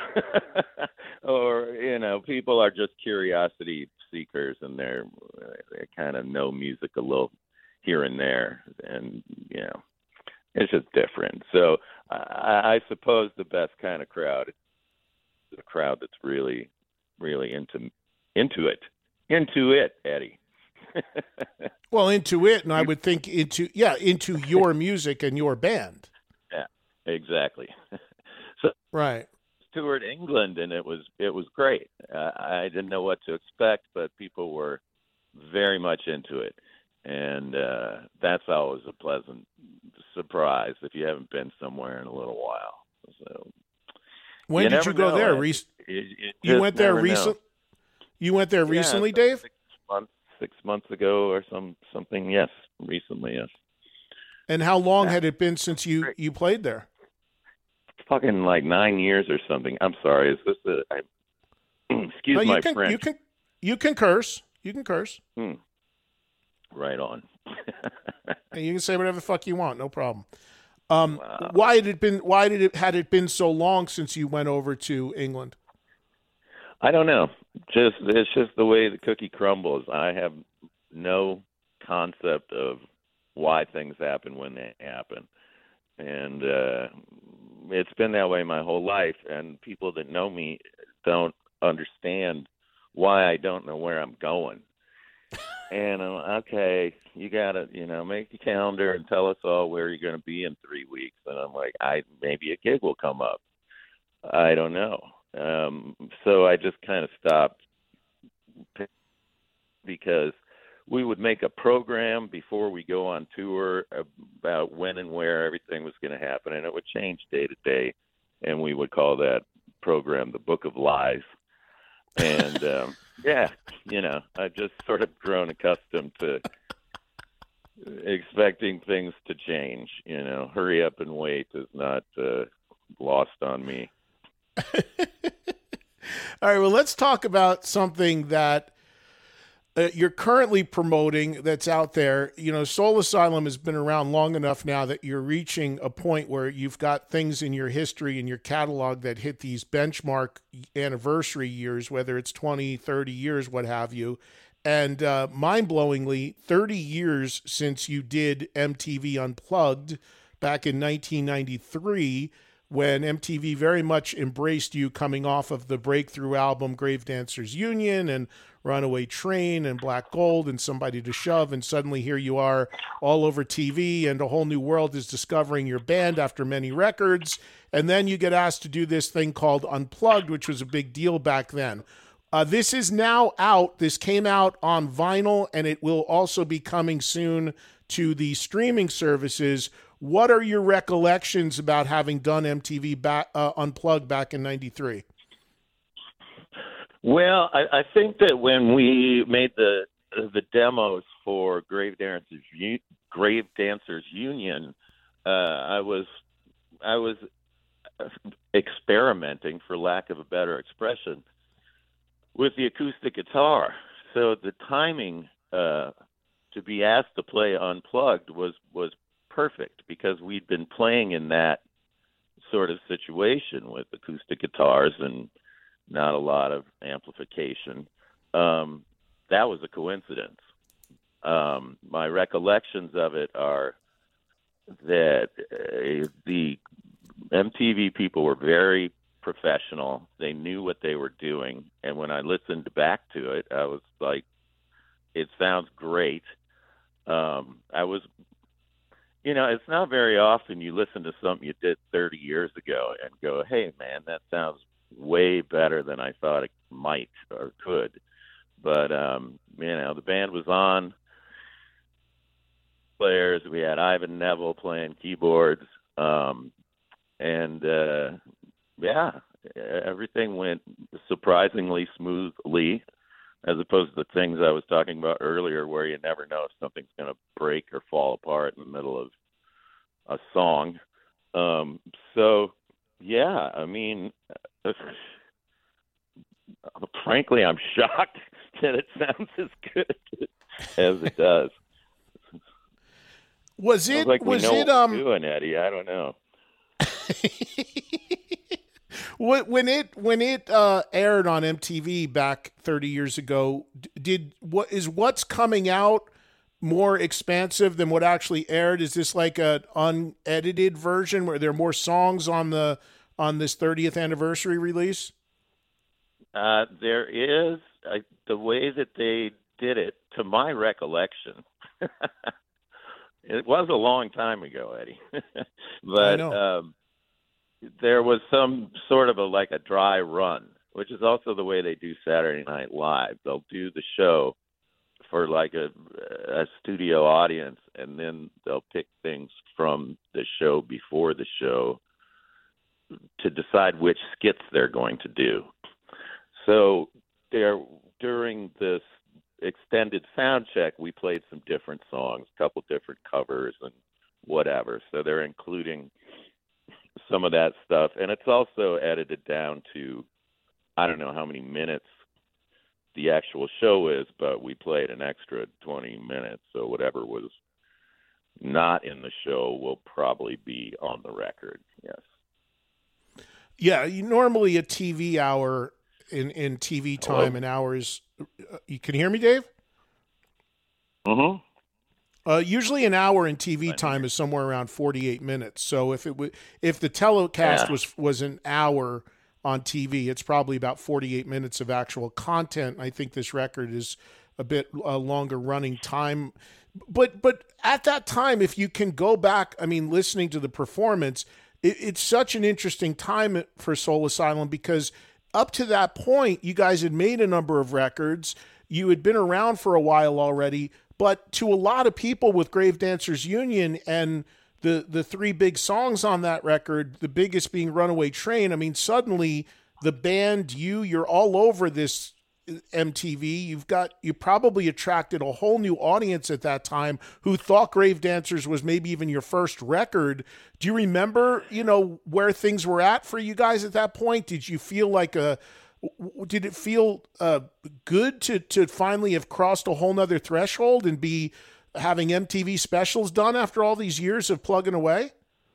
Or, you know, people are just curiosity seekers, and they're, they kind of know music a little here and there, and, you know, it's just different. So I, I suppose the best kind of crowd is the crowd that's really, really into into it, into it, Eddie. Well, into it, and I would think into yeah, into your music and your band. Yeah, exactly. So right, toured England, and it was it was great. Uh, I didn't know what to expect, but people were very much into it. And uh, that's always a pleasant surprise if you haven't been somewhere in a little while. So, when you did you go know. there? It, Re- it, it you went there recently. Know. You went there yeah, recently, Dave? Six months, six months ago, or some something. Yes, recently. Yes. And how long yeah. had it been since you, you played there? Fucking like nine years or something. I'm sorry. Is this a? I, excuse no, my you can, French. You can you can curse. You can curse. Hmm. Right on. And you can say whatever the fuck you want, no problem. Um, wow. Why had it been? Why did it had it been so long since you went over to England? I don't know. Just it's just the way the cookie crumbles. I have no concept of why things happen when they happen, and uh, it's been that way my whole life. And people that know me don't understand why I don't know where I'm going. And I'm okay, you gotta, you know, make a calendar and tell us all where you're going to be in three weeks. And I'm like, I maybe a gig will come up. I don't know. Um, so I just kind of stopped because we would make a program before we go on tour about when and where everything was going to happen, and it would change day to day. And we would call that program the Book of Lies. And um, yeah, you know, I've just sort of grown accustomed to expecting things to change. You know, hurry up and wait is not uh, lost on me. All right, well, let's talk about something that uh, you're currently promoting that's out there. You know, Soul Asylum has been around long enough now that you're reaching a point where you've got things in your history and your catalog that hit these benchmark anniversary years, whether it's twenty, thirty years, what have you. And uh, mind-blowingly, thirty years since you did M T V Unplugged back in nineteen ninety-three, when M T V very much embraced you coming off of the breakthrough album Grave Dancers Union and Runaway Train and Black Gold and Somebody to Shove, and suddenly here you are all over T V and a whole new world is discovering your band after many records. And then you get asked to do this thing called Unplugged, which was a big deal back then. Uh, this is now out. This came out on vinyl, and it will also be coming soon to the streaming services. What are your recollections about having done M T V back, uh, Unplugged back in ninety-three? Well, I, I think that when we made the the demos for Grave Dancers Grave Dancers Union, uh, I was I was experimenting, for lack of a better expression, with the acoustic guitar. So the timing uh, to be asked to play Unplugged was was perfect, because we'd been playing in that sort of situation with acoustic guitars and not a lot of amplification. Um, that was a coincidence. Um, my recollections of it are that uh, the M T V people were very professional. They knew what they were doing. And when I listened back to it, I was like, it sounds great. Um, I was, you know, it's not very often you listen to something you did thirty years ago and go, hey, man, that sounds way better than I thought it might or could. But, um, you know, the band was on. Players, we had Ivan Neville playing keyboards. Um, and, uh, yeah, everything went surprisingly smoothly, as opposed to the things I was talking about earlier, where you never know if something's going to break or fall apart in the middle of a song. Um, so, yeah, I mean, uh, frankly, I'm shocked that it sounds as good as it does. Was it? Sounds like was we know it? What Um, we're doing, Eddie. I don't know. When it when it uh, aired on M T V back thirty years ago, did what is what's coming out more expansive than what actually aired? Is this like an unedited version where there are more songs on the on this thirtieth anniversary release? Uh, there is uh, the way that they did it, to my recollection. It was a long time ago, Eddie, but um, there was some sort of a like a dry run, which is also the way they do Saturday Night Live. They'll do the show for like a, a studio audience, and then they'll pick things from the show before the show to decide which skits they're going to do. So there, during this extended sound check, we played some different songs, a couple different covers and whatever. So they're including some of that stuff. And it's also edited down to, I don't know how many minutes the actual show is, but we played an extra twenty minutes. So whatever was not in the show will probably be on the record. Yes. Yeah. You, normally a T V hour in, in T V time, Hello? an hour is, uh, you can hear me, Dave? Mm-hmm. Uh, usually an hour in T V time is somewhere around forty-eight minutes. So if it w- if the telecast Yeah. was was an hour on T V, it's probably about forty-eight minutes of actual content. I think this record is a bit uh, longer running time. But but at that time, if you can go back, I mean, listening to the performance, it, it's such an interesting time for Soul Asylum, because up to that point, you guys had made a number of records. You had been around for a while already. But to a lot of people with Grave Dancers Union and the the three big songs on that record, the biggest being Runaway Train, I mean, suddenly the band, you, you're all over this M T V. You've got, you probably attracted a whole new audience at that time who thought Grave Dancers was maybe even your first record. Do you remember, you know, where things were at for you guys at that point? Did you feel like a, did it feel uh, good to, to finally have crossed a whole nother threshold and be having M T V specials done after all these years of plugging away?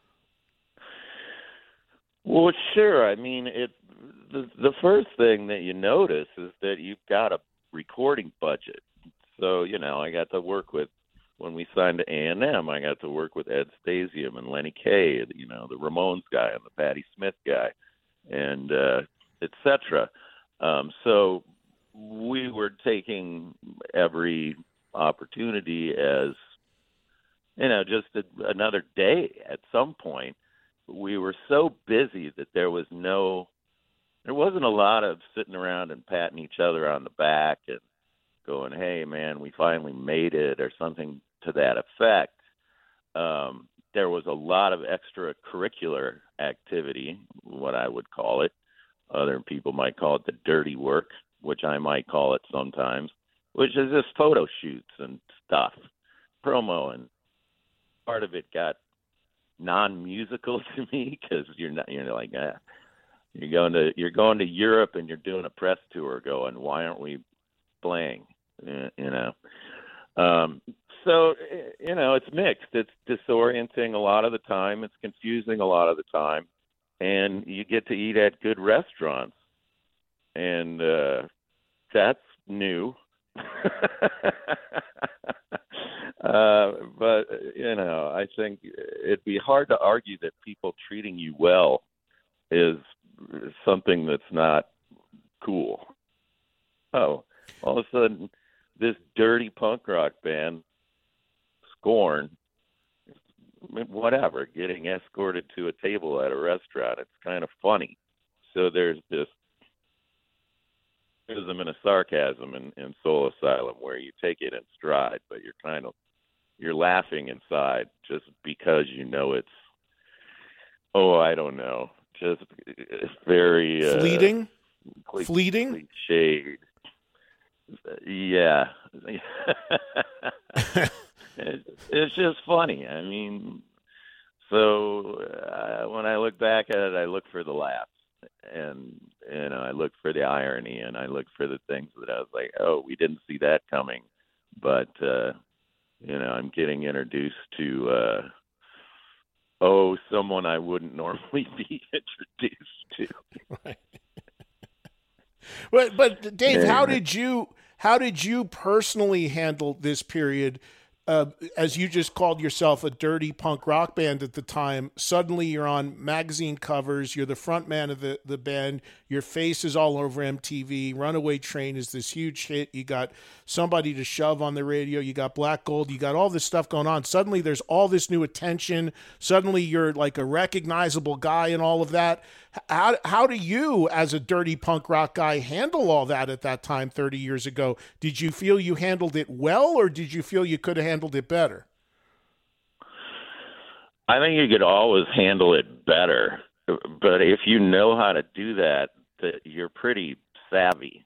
Well, sure. I mean, it. The, the first thing that you notice is that you've got a recording budget. So, you know, I got to work with when we signed to A and M, I got to work with Ed Stasium and Lenny Kaye, you know, the Ramones guy and the Patti Smith guy, and uh, et cetera. Um, so we were taking every opportunity as, you know, just a, another day at some point. We were so busy that there was no, there wasn't a lot of sitting around and patting each other on the back and going, hey, man, we finally made it, or something to that effect. Um, there was a lot of extracurricular activity, what I would call it. Other people might call it the dirty work, which I might call it sometimes, which is just photo shoots and stuff, promo, and part of it got non-musical to me because you're not, you're like, ah, you're going to you're going to Europe and you're doing a press tour, going, why aren't we playing? You know, um, so you know, it's mixed. It's disorienting a lot of the time. It's confusing a lot of the time, and you get to eat at good restaurants, and uh, that's new. Uh, but, you know, I think it'd be hard to argue that people treating you well is something that's not cool. Oh, all of a sudden, this dirty punk rock band, Scorn, whatever, getting escorted to a table at a restaurant, it's kind of funny. So there's this criticism and a sarcasm in, in Soul Asylum where you take it in stride, but you're kind of you're laughing inside just because you know it's, oh, I don't know, just it's very uh, fleeting, cli- fleeting, cliched. Yeah, it's, it's just funny. I mean, so uh, when I look back at it, I look for the laughs, and you know, I look for the irony, and I look for the things that I was like, oh, we didn't see that coming, but. Uh, You know, I'm getting introduced to, uh, oh, someone I wouldn't normally be introduced to. Right. But, but Dave, yeah. how did you how did you personally handle this period? Uh, as you just called yourself a dirty punk rock band at the time, suddenly you're on magazine covers, you're the front man of the, the band, your face is all over M T V, Runaway Train is this huge hit, you got Somebody to Shove on the radio, you got Black Gold, you got all this stuff going on. Suddenly there's all this new attention, suddenly you're like a recognizable guy and all of that. How, how do you, as a dirty punk rock guy, handle all that at that time thirty years ago? Did you feel you handled it well, or did you feel you could have handled it better? I think you could always handle it better, but if you know how to do that, that you're pretty savvy.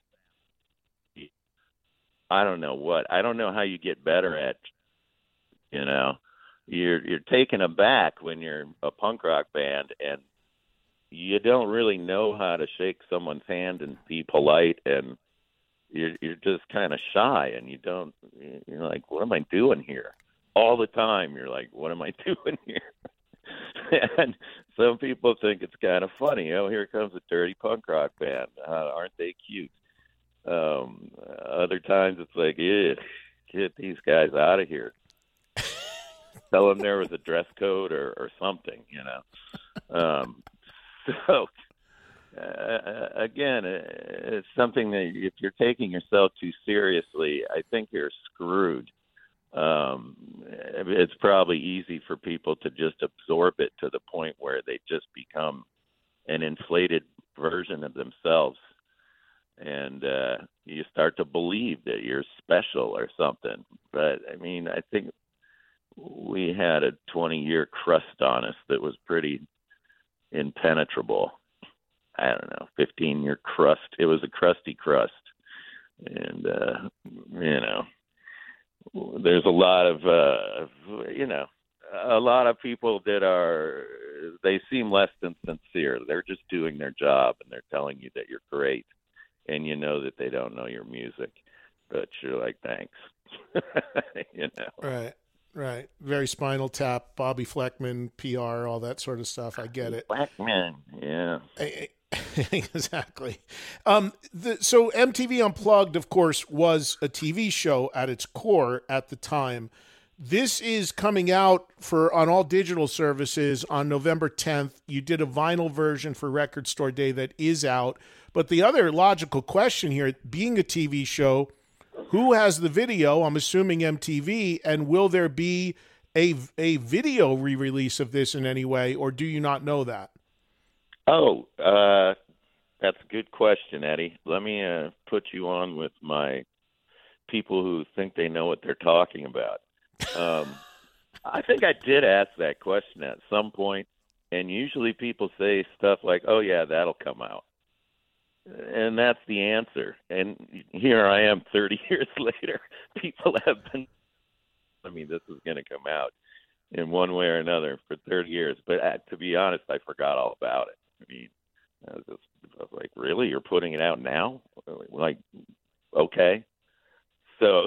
I don't know what. I don't know how you get better at, you know, you're you're taken aback when you're a punk rock band and you don't really know how to shake someone's hand and be polite, and you're you're just kind of shy, and you don't. You're like, what am I doing here? All the time, you're like, what am I doing here? And some people think it's kind of funny. Oh, here comes a dirty punk rock band. Uh, aren't they cute? Um, other times it's like, yeah, get these guys out of here. Tell them there was a dress code or, or something, you know. Um, so, uh, again, it's something that if you're taking yourself too seriously, I think you're screwed. Um, it's probably easy for people to just absorb it to the point where they just become an inflated version of themselves. And uh, you start to believe that you're special or something. But, I mean, I think we had a twenty-year crust on us that was pretty impenetrable. I don't know, fifteen-year crust. It was a crusty crust. And, uh, you know, there's a lot of, uh, you know, a lot of people that are, they seem less than sincere. They're just doing their job, and they're telling you that you're great. And you know that they don't know your music, but you're like, thanks. You know? Right, right. Very Spinal Tap, Bobby Fleckman, P R, all that sort of stuff. I get it. Fleckman, yeah. Exactly. Um, the, so M T V Unplugged, of course, was a T V show at its core at the time. this is coming out for on all digital services on November tenth. You did a vinyl version for Record Store Day that is out. But the other logical question here, being a T V show, who has the video? I'm assuming M T V. And will there be a, a video re-release of this in any way, or do you not know that? Oh, uh, that's a good question, Eddie. Let me uh, put you on with my people who think they know what they're talking about. Um, I think I did ask that question at some point, and usually people say stuff like, oh, yeah, that'll come out. And that's the answer. And here I am thirty years later. People have been, I mean, this is going to come out in one way or another for thirty years. But uh, to be honest, I forgot all about it. I mean, I was, just, I was like, really? You're putting it out now? Like, okay. So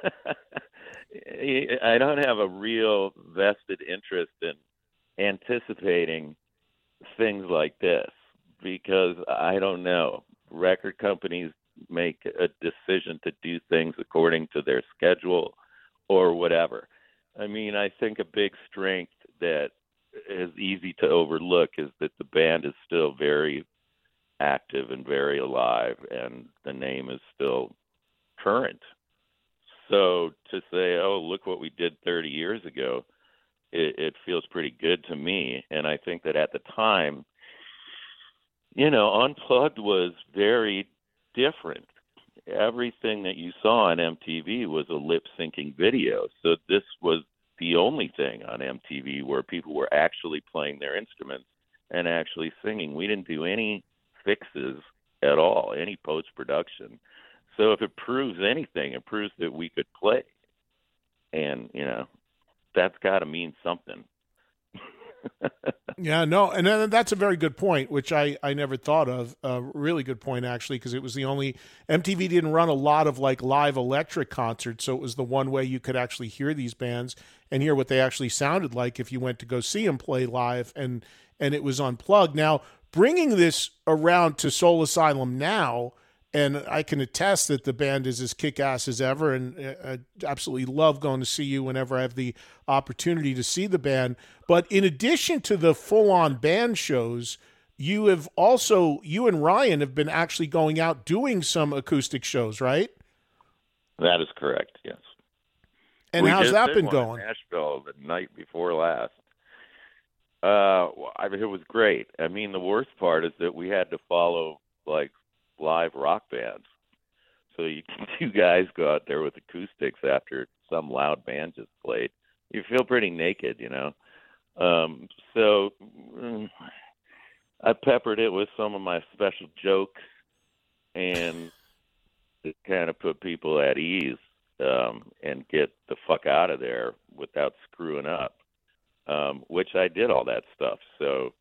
I don't have a real vested interest in anticipating things like this because I don't know. Record companies make a decision to do things according to their schedule or whatever. I mean, I think a big strength that is easy to overlook is that the band is still very active and very alive, and the name is still current. So to say, oh, look what we did thirty years ago, it, it feels pretty good to me. And I think that at the time, you know, Unplugged was very different. Everything that you saw on M T V was a lip-syncing video. So this was the only thing on M T V where people were actually playing their instruments and actually singing. We didn't do any fixes at all, any post-production. So if it proves anything, it proves that we could play. And, you know, that's got to mean something. Yeah, no, and then that's a very good point, which I, I never thought of. A uh, really good point, actually, because it was the only – M T V didn't run a lot of, like, live electric concerts, so it was the one way you could actually hear these bands and hear what they actually sounded like if you went to go see them play live, and, and it was Unplugged. Now, bringing this around to Soul Asylum now – and I can attest that the band is as kick-ass as ever, and I absolutely love going to see you whenever I have the opportunity to see the band. But in addition to the full-on band shows, you have also, you and Ryan have been actually going out doing some acoustic shows, right? That is correct, yes. And we how's just that did been one going? In Nashville the night before last. Uh, I mean, it was great. I mean, the worst part is that we had to follow, like, live rock bands. So you two guys go out there with acoustics after some loud band just played. You feel pretty naked, you know. Um, so mm, I peppered it with some of my special jokes and it kind of put people at ease um, and get the fuck out of there without screwing up, um, which I did all that stuff. So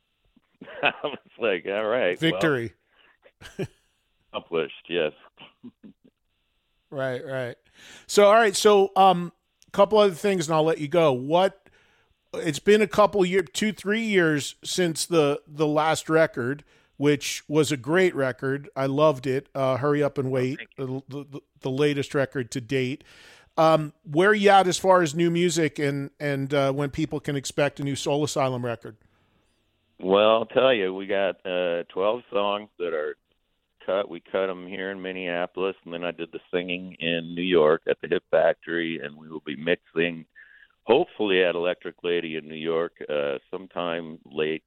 I was like, all right. Victory. Well, accomplished, yes. Right, right. So, all right. So, um, a couple other things, and I'll let you go. What? It's been a couple years, two, three years since the the last record, which was a great record. I loved it. Uh, Hurry Up and Wait, oh, the, the the latest record to date. Um, where are you at as far as new music and and uh, when people can expect a new Soul Asylum record? Well, I'll tell you, we got uh, twelve songs that are cut. We cut them here in Minneapolis, and then I did the singing in New York at the Hip Factory, and we will be mixing, hopefully at Electric Lady in New York, uh, sometime late,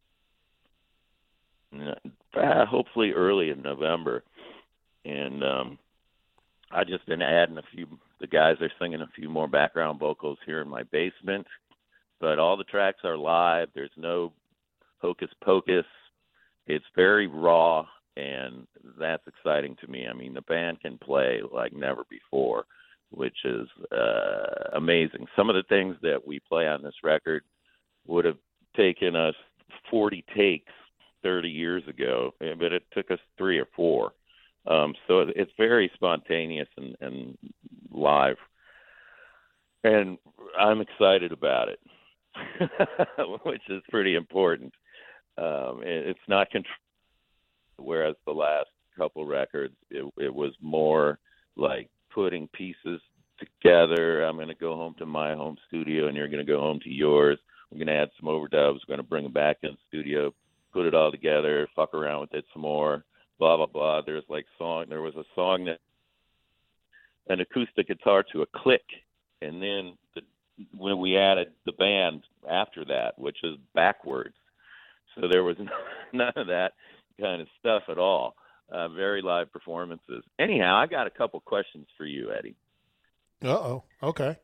uh, hopefully early in November. And um, I just been adding a few. The guys are singing a few more background vocals here in my basement, but all the tracks are live. There's no hocus pocus. It's very raw, and that's exciting to me. I mean, the band can play like never before, which is uh, amazing. Some of the things that we play on this record would have taken us forty takes thirty years ago, but it took us three or four. Um, so it's very spontaneous and, and live, and I'm excited about it, which is pretty important. Um, it, it's not control, whereas the last couple records, it, it was more like putting pieces together. I'm going to go home to my home studio, and you're going to go home to yours. We're going to add some overdubs. We're going to bring them back in the studio, put it all together, fuck around with it some more, blah, blah, blah. There's like song. There was a song that an acoustic guitar to a click, and then the, when we added the band after that, which is backwards. So there was none of that kind of stuff at all. Uh, very live performances. Anyhow, I got a couple questions for you, Eddie. Uh-oh. Okay.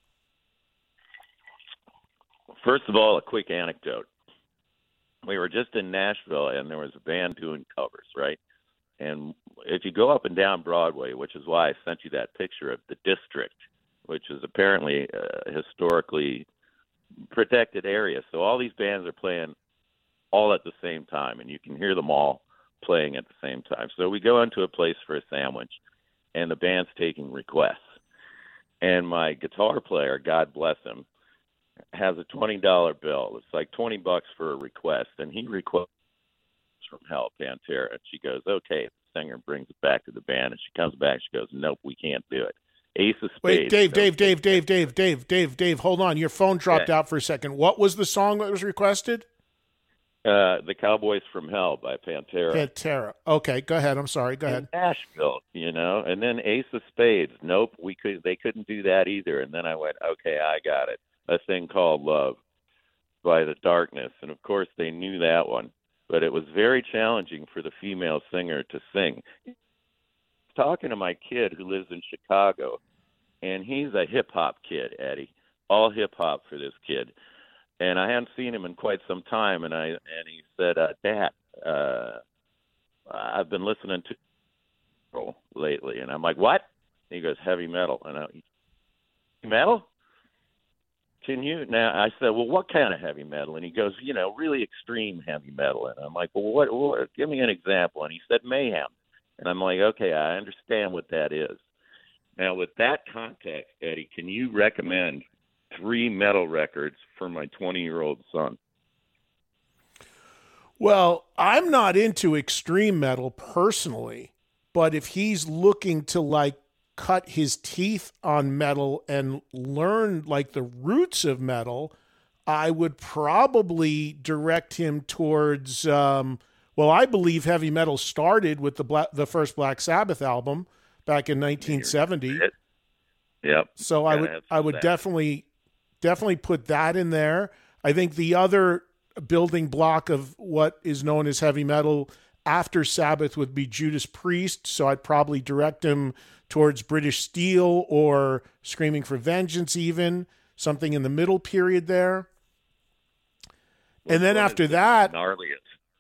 First of all, a quick anecdote. We were just in Nashville, and there was a band doing covers, right? And if you go up and down Broadway, which is why I sent you that picture of the District, which is apparently a historically protected area. So all these bands are playing all at the same time, and you can hear them all playing at the same time. So we go into a place for a sandwich, and the band's taking requests. And my guitar player, God bless him, has a twenty dollar bill. It's like twenty bucks for a request, and he requests from Hell, Pantera. And she goes, okay. The singer brings it back to the band, and she comes back. She goes, nope, we can't do it. Ace of Spades. Wait, Dave, Dave, Dave, Dave, Dave, Dave, Dave, Dave, hold on. Your phone dropped yeah. out for a second. What was the song that was requested? Uh, the Cowboys from Hell by Pantera. Pantera. Okay, go ahead. I'm sorry. Go ahead. In Nashville, you know, and then Ace of Spades. Nope, we could. They couldn't do that either. And then I went, okay, I got it. A Thing Called Love by The Darkness, and of course they knew that one. But it was very challenging for the female singer to sing. Talking to my kid who lives in Chicago, and he's a hip hop kid, Eddie. All hip hop for this kid. And I hadn't seen him in quite some time, and I and he said, uh, Dad, uh, I've been listening to lately. And I'm like, what? And he goes, heavy metal. And I, heavy metal? Can you? Now, I said, well, what kind of heavy metal? And he goes, you know, really extreme heavy metal. And I'm like, well, what, what? Give me an example. And he said, Mayhem. And I'm like, okay, I understand what that is. Now, with that context, Eddie, can you recommend three metal records for my twenty-year-old son? Well, I'm not into extreme metal personally, but if he's looking to like cut his teeth on metal and learn like the roots of metal, I would probably direct him towards, um, well, I believe heavy metal started with the Black, the first Black Sabbath album back in nineteen seventy. Yep. So I would, I would that. definitely, definitely put that in there. I think the other building block of what is known as heavy metal after Sabbath would be Judas Priest. So I'd probably direct him towards British Steel or Screaming for Vengeance, even something in the middle period there. Which and then after that, gnarliest.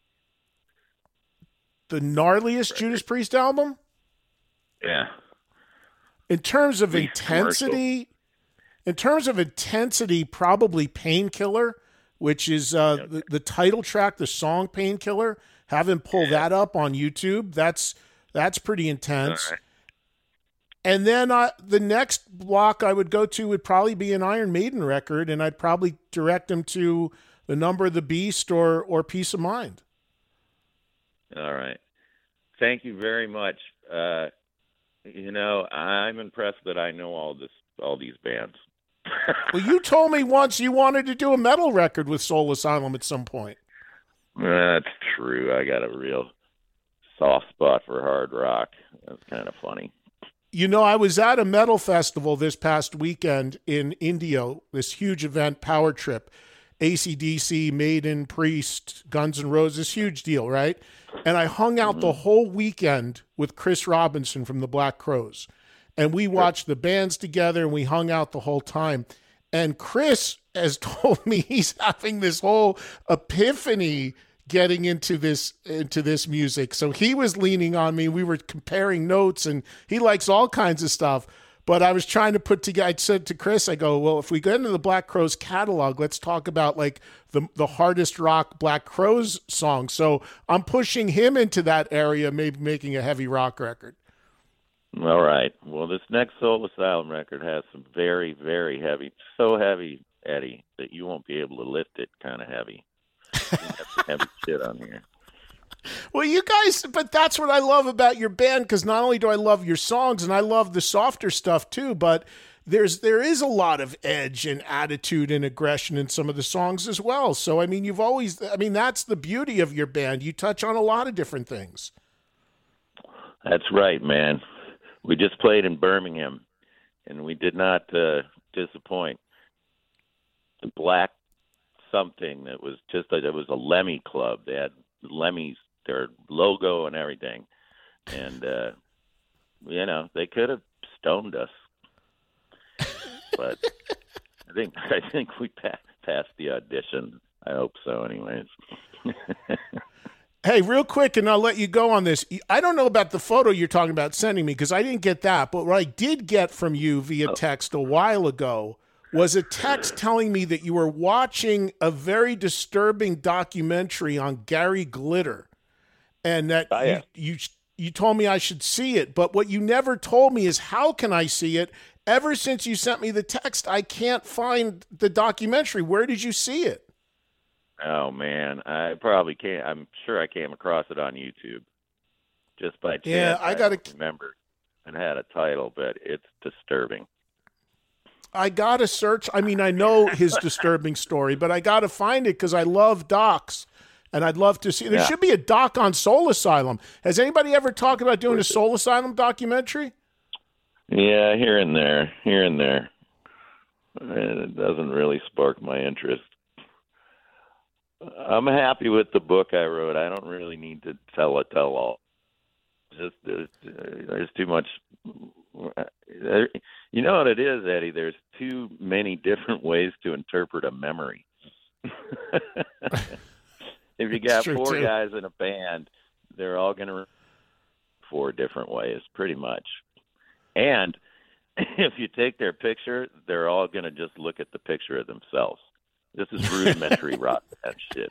the gnarliest right. Judas Priest album. Yeah. In terms of Least intensity, commercial. in terms of intensity, probably Painkiller, which is uh, okay. the, the title track, the song Painkiller. Have him pull yeah. that up on YouTube. That's that's pretty intense. Right. And then uh, the next block I would go to would probably be an Iron Maiden record, and I'd probably direct him to The Number of the Beast or or Peace of Mind. All right. Thank you very much. Uh, you know, I'm impressed that I know all this, all these bands. Well, you told me once you wanted to do a metal record with Soul Asylum at some point. That's true. I got a real soft spot for hard rock. That's kind of funny. You know, I was at a metal festival this past weekend in Indio, this huge event, Power Trip, A C D C, Maiden, Priest, Guns N' Roses, huge deal, right? And I hung out mm-hmm. the whole weekend with Chris Robinson from the Black Crowes. And we watched the bands together, and we hung out the whole time. And Chris has told me he's having this whole epiphany getting into this into this music. So he was leaning on me. We were comparing notes, and he likes all kinds of stuff. But I was trying to put together, I said to Chris, I go, well, if we go into the Black Crowes catalog, let's talk about like the the hardest rock Black Crowes songs. So I'm pushing him into that area, maybe making a heavy rock record. All right. Well, this next Soul Asylum record has some very, very heavy, so heavy, Eddie, that you won't be able to lift it kind of heavy. That's some heavy shit on here. Well, you guys, but that's what I love about your band, because not only do I love your songs, and I love the softer stuff too, but there's there is a lot of edge and attitude and aggression in some of the songs as well. So, I mean, you've always, I mean, that's the beauty of your band. You touch on a lot of different things. That's right, man. We just played in Birmingham, and we did not uh, disappoint. The Black something that was just a, it was a Lemmy club. They had Lemmys, their logo and everything, and uh, you know, they could have stoned us, but I think I think we pa- passed the audition. I hope so, anyways. Hey, real quick, and I'll let you go on this. I don't know about the photo you're talking about sending me, because I didn't get that. But what I did get from you via text a while ago was a text telling me that you were watching a very disturbing documentary on Gary Glitter, and that oh, yeah. you, you you told me I should see it. But what you never told me is, how can I see it? Ever since you sent me the text, I can't find the documentary. Where did you see it? Oh man, I probably can't. I'm sure I came across it on YouTube, just by chance. Yeah, I got to remember. It had a title, but it's disturbing. I gotta search. I mean, I know his disturbing story, but I gotta find it because I love docs, and I'd love to see. There Yeah. should be a doc on Soul Asylum. Has anybody ever talked about doing a Soul Asylum documentary? Yeah, here and there, here and there. And it doesn't really spark my interest. I'm happy with the book I wrote. I don't really need to tell a tell-all. Just there's, there's too much. You know what it is, Eddie? There's too many different ways to interpret a memory. If you got four too. guys in a band, they're all going to four different ways, pretty much. And if you take their picture, they're all going to just look at the picture of themselves. This is rudimentary rock band shit.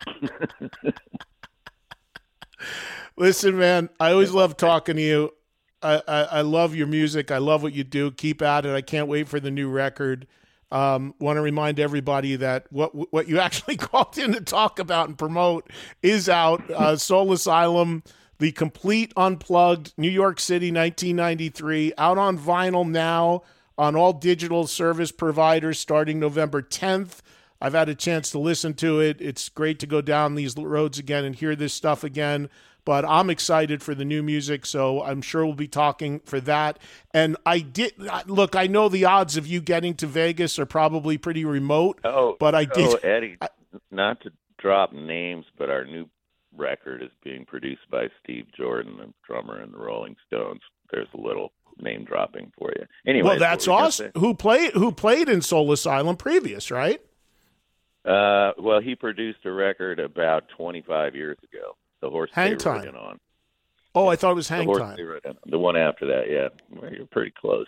Listen, man, I always love talking to you. I, I, I love your music. I love what you do. Keep at it. I can't wait for the new record. Um, want to remind everybody that what what you actually called in to talk about and promote is out. Uh, Soul Asylum, the complete unplugged New York City nineteen ninety-three, out on vinyl now on all digital service providers starting November tenth. I've had a chance to listen to it. It's great to go down these roads again and hear this stuff again. But I'm excited for the new music, so I'm sure we'll be talking for that. And I did look. I know the odds of you getting to Vegas are probably pretty remote. Oh, but I did. Oh, Eddie, I, not to drop names, but our new record is being produced by Steve Jordan, the drummer in the Rolling Stones. There's a little name dropping for you. Anyway, well, that's awesome. Who played? Who played in Soul Asylum previous, right? Uh, well, he produced a record about twenty-five years ago. The Horse Hang They Time. Rode In On. Oh, I thought it was the Hang horse Time. They Rode In On. The one after that, yeah. Well, you're pretty close.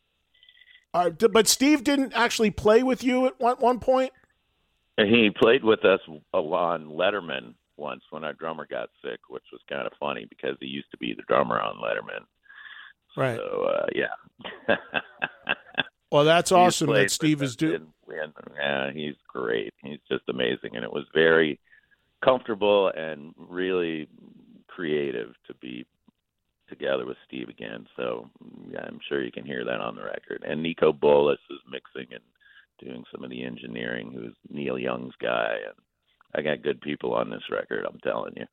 Uh, but Steve didn't actually play with you at one, one point? And he played with us on Letterman once when our drummer got sick, which was kind of funny because he used to be the drummer on Letterman. Right. So, uh, yeah. Well, that's He's awesome played that Steve with is us doing. in- in- Yeah, he's great. He's just amazing. And it was very comfortable and really creative to be together with Steve again. So yeah, I'm sure you can hear that on the record. And Nico Bolas is mixing and doing some of the engineering, who's Neil Young's guy. And I got good people on this record, I'm telling you.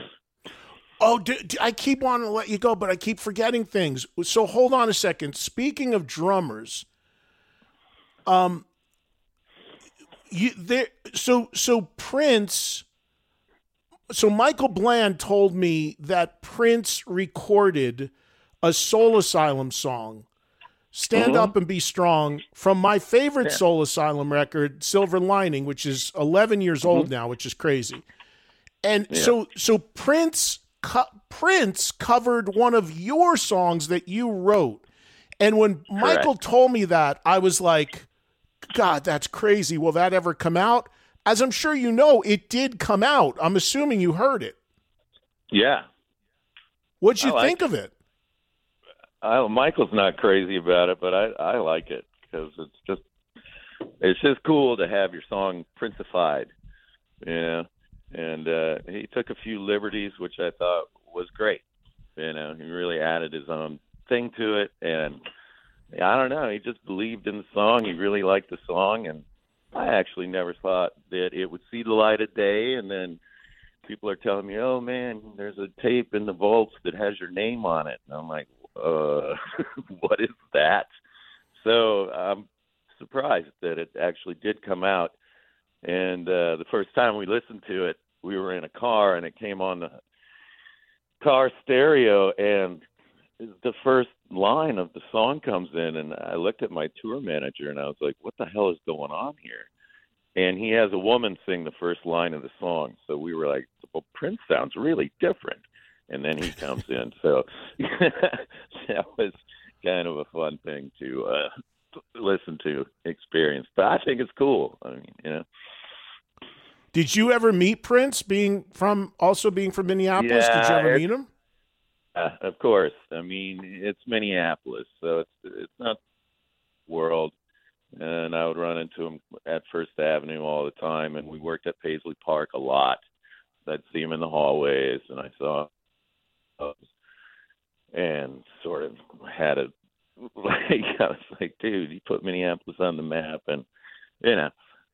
Oh, d- d- I keep wanting to let you go, but I keep forgetting things. So hold on a second. Speaking of drummers, um, you there. So so Prince. So Michael Bland told me that Prince recorded a Soul Asylum song, "Stand Mhm. Up and Be Strong," from my favorite Yeah. Soul Asylum record, "Silver Lining," which is eleven years old now, which is crazy. And Yeah. so so Prince co- Prince covered one of your songs that you wrote. And when Michael told me that, I was like, God, that's crazy. Will that ever come out? As I'm sure you know, it did come out. I'm assuming you heard it. Yeah. What'd you I like think of it? I, Michael's not crazy about it, but I, I like it because it's just it's just cool to have your song Princified. Yeah, And uh, he took a few liberties, which I thought was great. You know, he really added his own thing to it. And I don't know, he just believed in the song. He really liked the song. And I actually never thought that it would see the light of day. And then people are telling me, oh, man, there's a tape in the vaults that has your name on it. And I'm like, uh, what is that? So I'm surprised that it actually did come out. And uh, the first time we listened to it, we were in a car, and it came on the car stereo, and the first line of the song comes in, and I looked at my tour manager, and I was like, what the hell is going on here? And he has a woman sing the first line of the song, so we were like, well, Prince sounds really different. And then he comes in, so that was kind of a fun thing to uh, listen to, experience. But I think it's cool. I mean, you know. Did you ever meet Prince, being from also being from Minneapolis? Yeah, Did you ever it, meet him? Uh, of course. I mean, it's Minneapolis, so it's it's not world. And I would run into him at First Avenue all the time, and we worked at Paisley Park a lot. I'd see him in the hallways, and I saw him, and sort of had a like I was like, dude, you put Minneapolis on the map, and you know.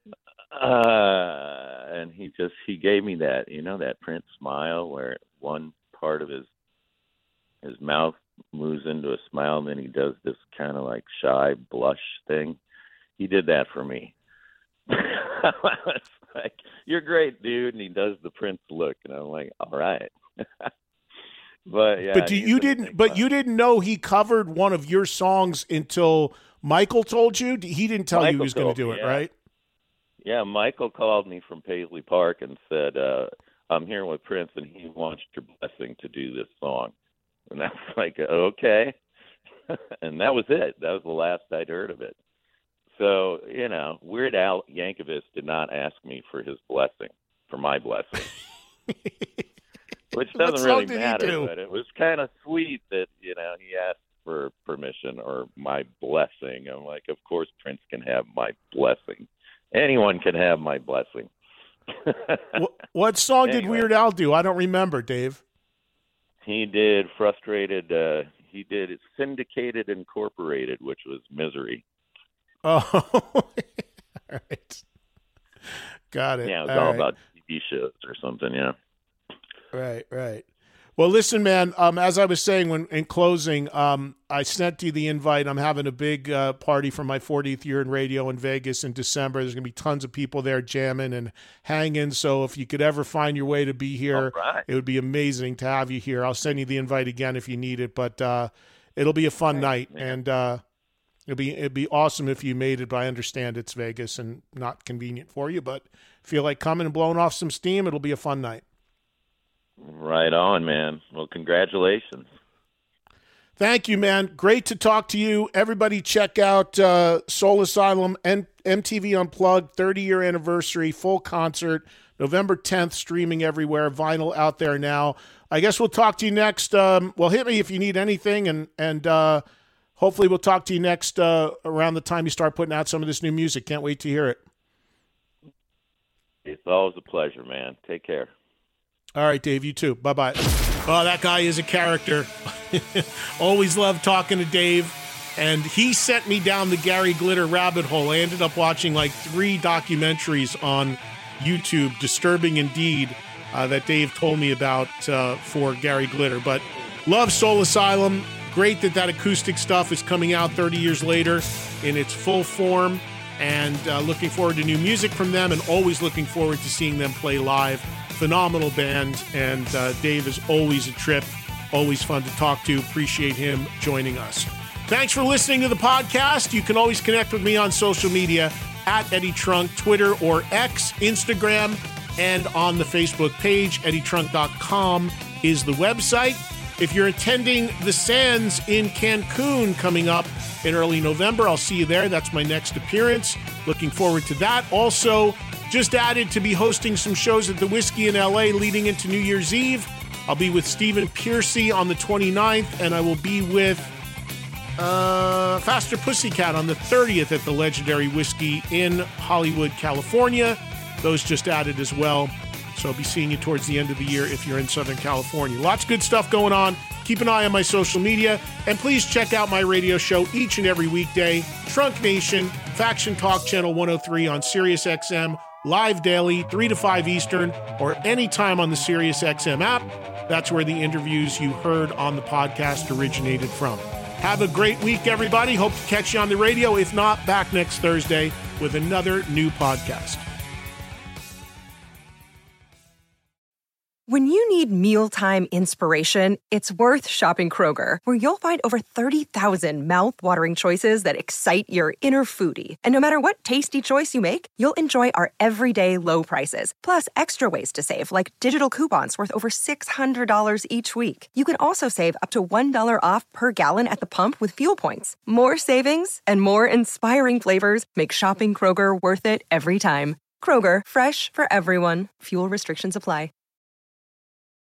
Uh, and he just, he gave me that, you know, that Prince smile where one part of his, his mouth moves into a smile and then he does this kind of like shy blush thing. He did that for me. I was like, you're great, dude. And he does the Prince look. And I'm like, all right. But yeah. But do, you didn't, but you didn't know he covered one of your songs until Michael told you? He didn't tell Michael you he was going to do it, me, yeah. right? Yeah, Michael called me from Paisley Park and said, uh, I'm here with Prince, and he wants your blessing to do this song. And I was like, okay. And that was it. That was the last I'd heard of it. So, you know, Weird Al Yankovic did not ask me for his blessing, for my blessing. Which doesn't really matter, but it was kind of sweet that, you know, he asked for permission or my blessing. I'm like, of course Prince can have my blessing. Anyone can have my blessing. what, what song anyway, did Weird Al do? I don't remember, Dave. He did Frustrated. Uh, he did Syndicated Incorporated, which was Misery. Oh, all right. Got it. Yeah, it was all, all right. about T V shows or something, yeah. Right, right. Well, listen, man, um, as I was saying when in closing, um, I sent you the invite. I'm having a big uh, party for my fortieth year in radio in Vegas in December. There's going to be tons of people there jamming and hanging. So if you could ever find your way to be here, right. It would be amazing to have you here. I'll send you the invite again if you need it. But uh, it'll be a fun Thanks, night. man. And uh, it'd be it'd be awesome if you made it. But I understand it's Vegas and not convenient for you. But if you like coming and blowing off some steam, it'll be a fun night. Right on, man. Well, congratulations. Thank you, man. Great to talk to you. Everybody check out uh, Soul Asylum and M T V Unplugged, thirty-year anniversary, full concert, November tenth, streaming everywhere, vinyl out there now. I guess we'll talk to you next. Um, well, hit me if you need anything, and, and uh, hopefully we'll talk to you next uh, around the time you start putting out some of this new music. Can't wait to hear it. It's always a pleasure, man. Take care. All right, Dave, you too. Bye-bye. Oh, that guy is a character. Always loved talking to Dave. And he sent me down the Gary Glitter rabbit hole. I ended up watching like three documentaries on YouTube, disturbing indeed, uh, that Dave told me about uh, for Gary Glitter. But love Soul Asylum. Great that that acoustic stuff is coming out thirty years later in its full form. And uh, looking forward to new music from them, and always looking forward to seeing them play live. Phenomenal band, and uh, Dave is always a trip, always fun to talk to. Appreciate him joining us. Thanks for listening to the podcast. You can always connect with me on social media at Eddie Trunk, Twitter or X, Instagram, and on the Facebook page. Eddie Trunk dot com is the website. If you're attending the Sands in Cancun coming up in early November, I'll see you there. That's my next appearance. Looking forward to that. Also, just added to be hosting some shows at the Whiskey in L A leading into New Year's Eve. I'll be with Stephen Piercy on the twenty-ninth, and I will be with uh, Faster Pussycat on the thirtieth at the legendary Whiskey in Hollywood, California. Those just added as well. So I'll be seeing you towards the end of the year if you're in Southern California. Lots of good stuff going on. Keep an eye on my social media. And please check out my radio show each and every weekday, Trunk Nation, Faction Talk Channel one oh three on Sirius X M, live daily, three to five Eastern, or anytime on the Sirius X M app. That's where the interviews you heard on the podcast originated from. Have a great week, everybody. Hope to catch you on the radio. If not, back next Thursday with another new podcast. When you need mealtime inspiration, it's worth shopping Kroger, where you'll find over thirty thousand mouth-watering choices that excite your inner foodie. And no matter what tasty choice you make, you'll enjoy our everyday low prices, plus extra ways to save, like digital coupons worth over six hundred dollars each week. You can also save up to one dollar off per gallon at the pump with fuel points. More savings and more inspiring flavors make shopping Kroger worth it every time. Kroger, fresh for everyone. Fuel restrictions apply.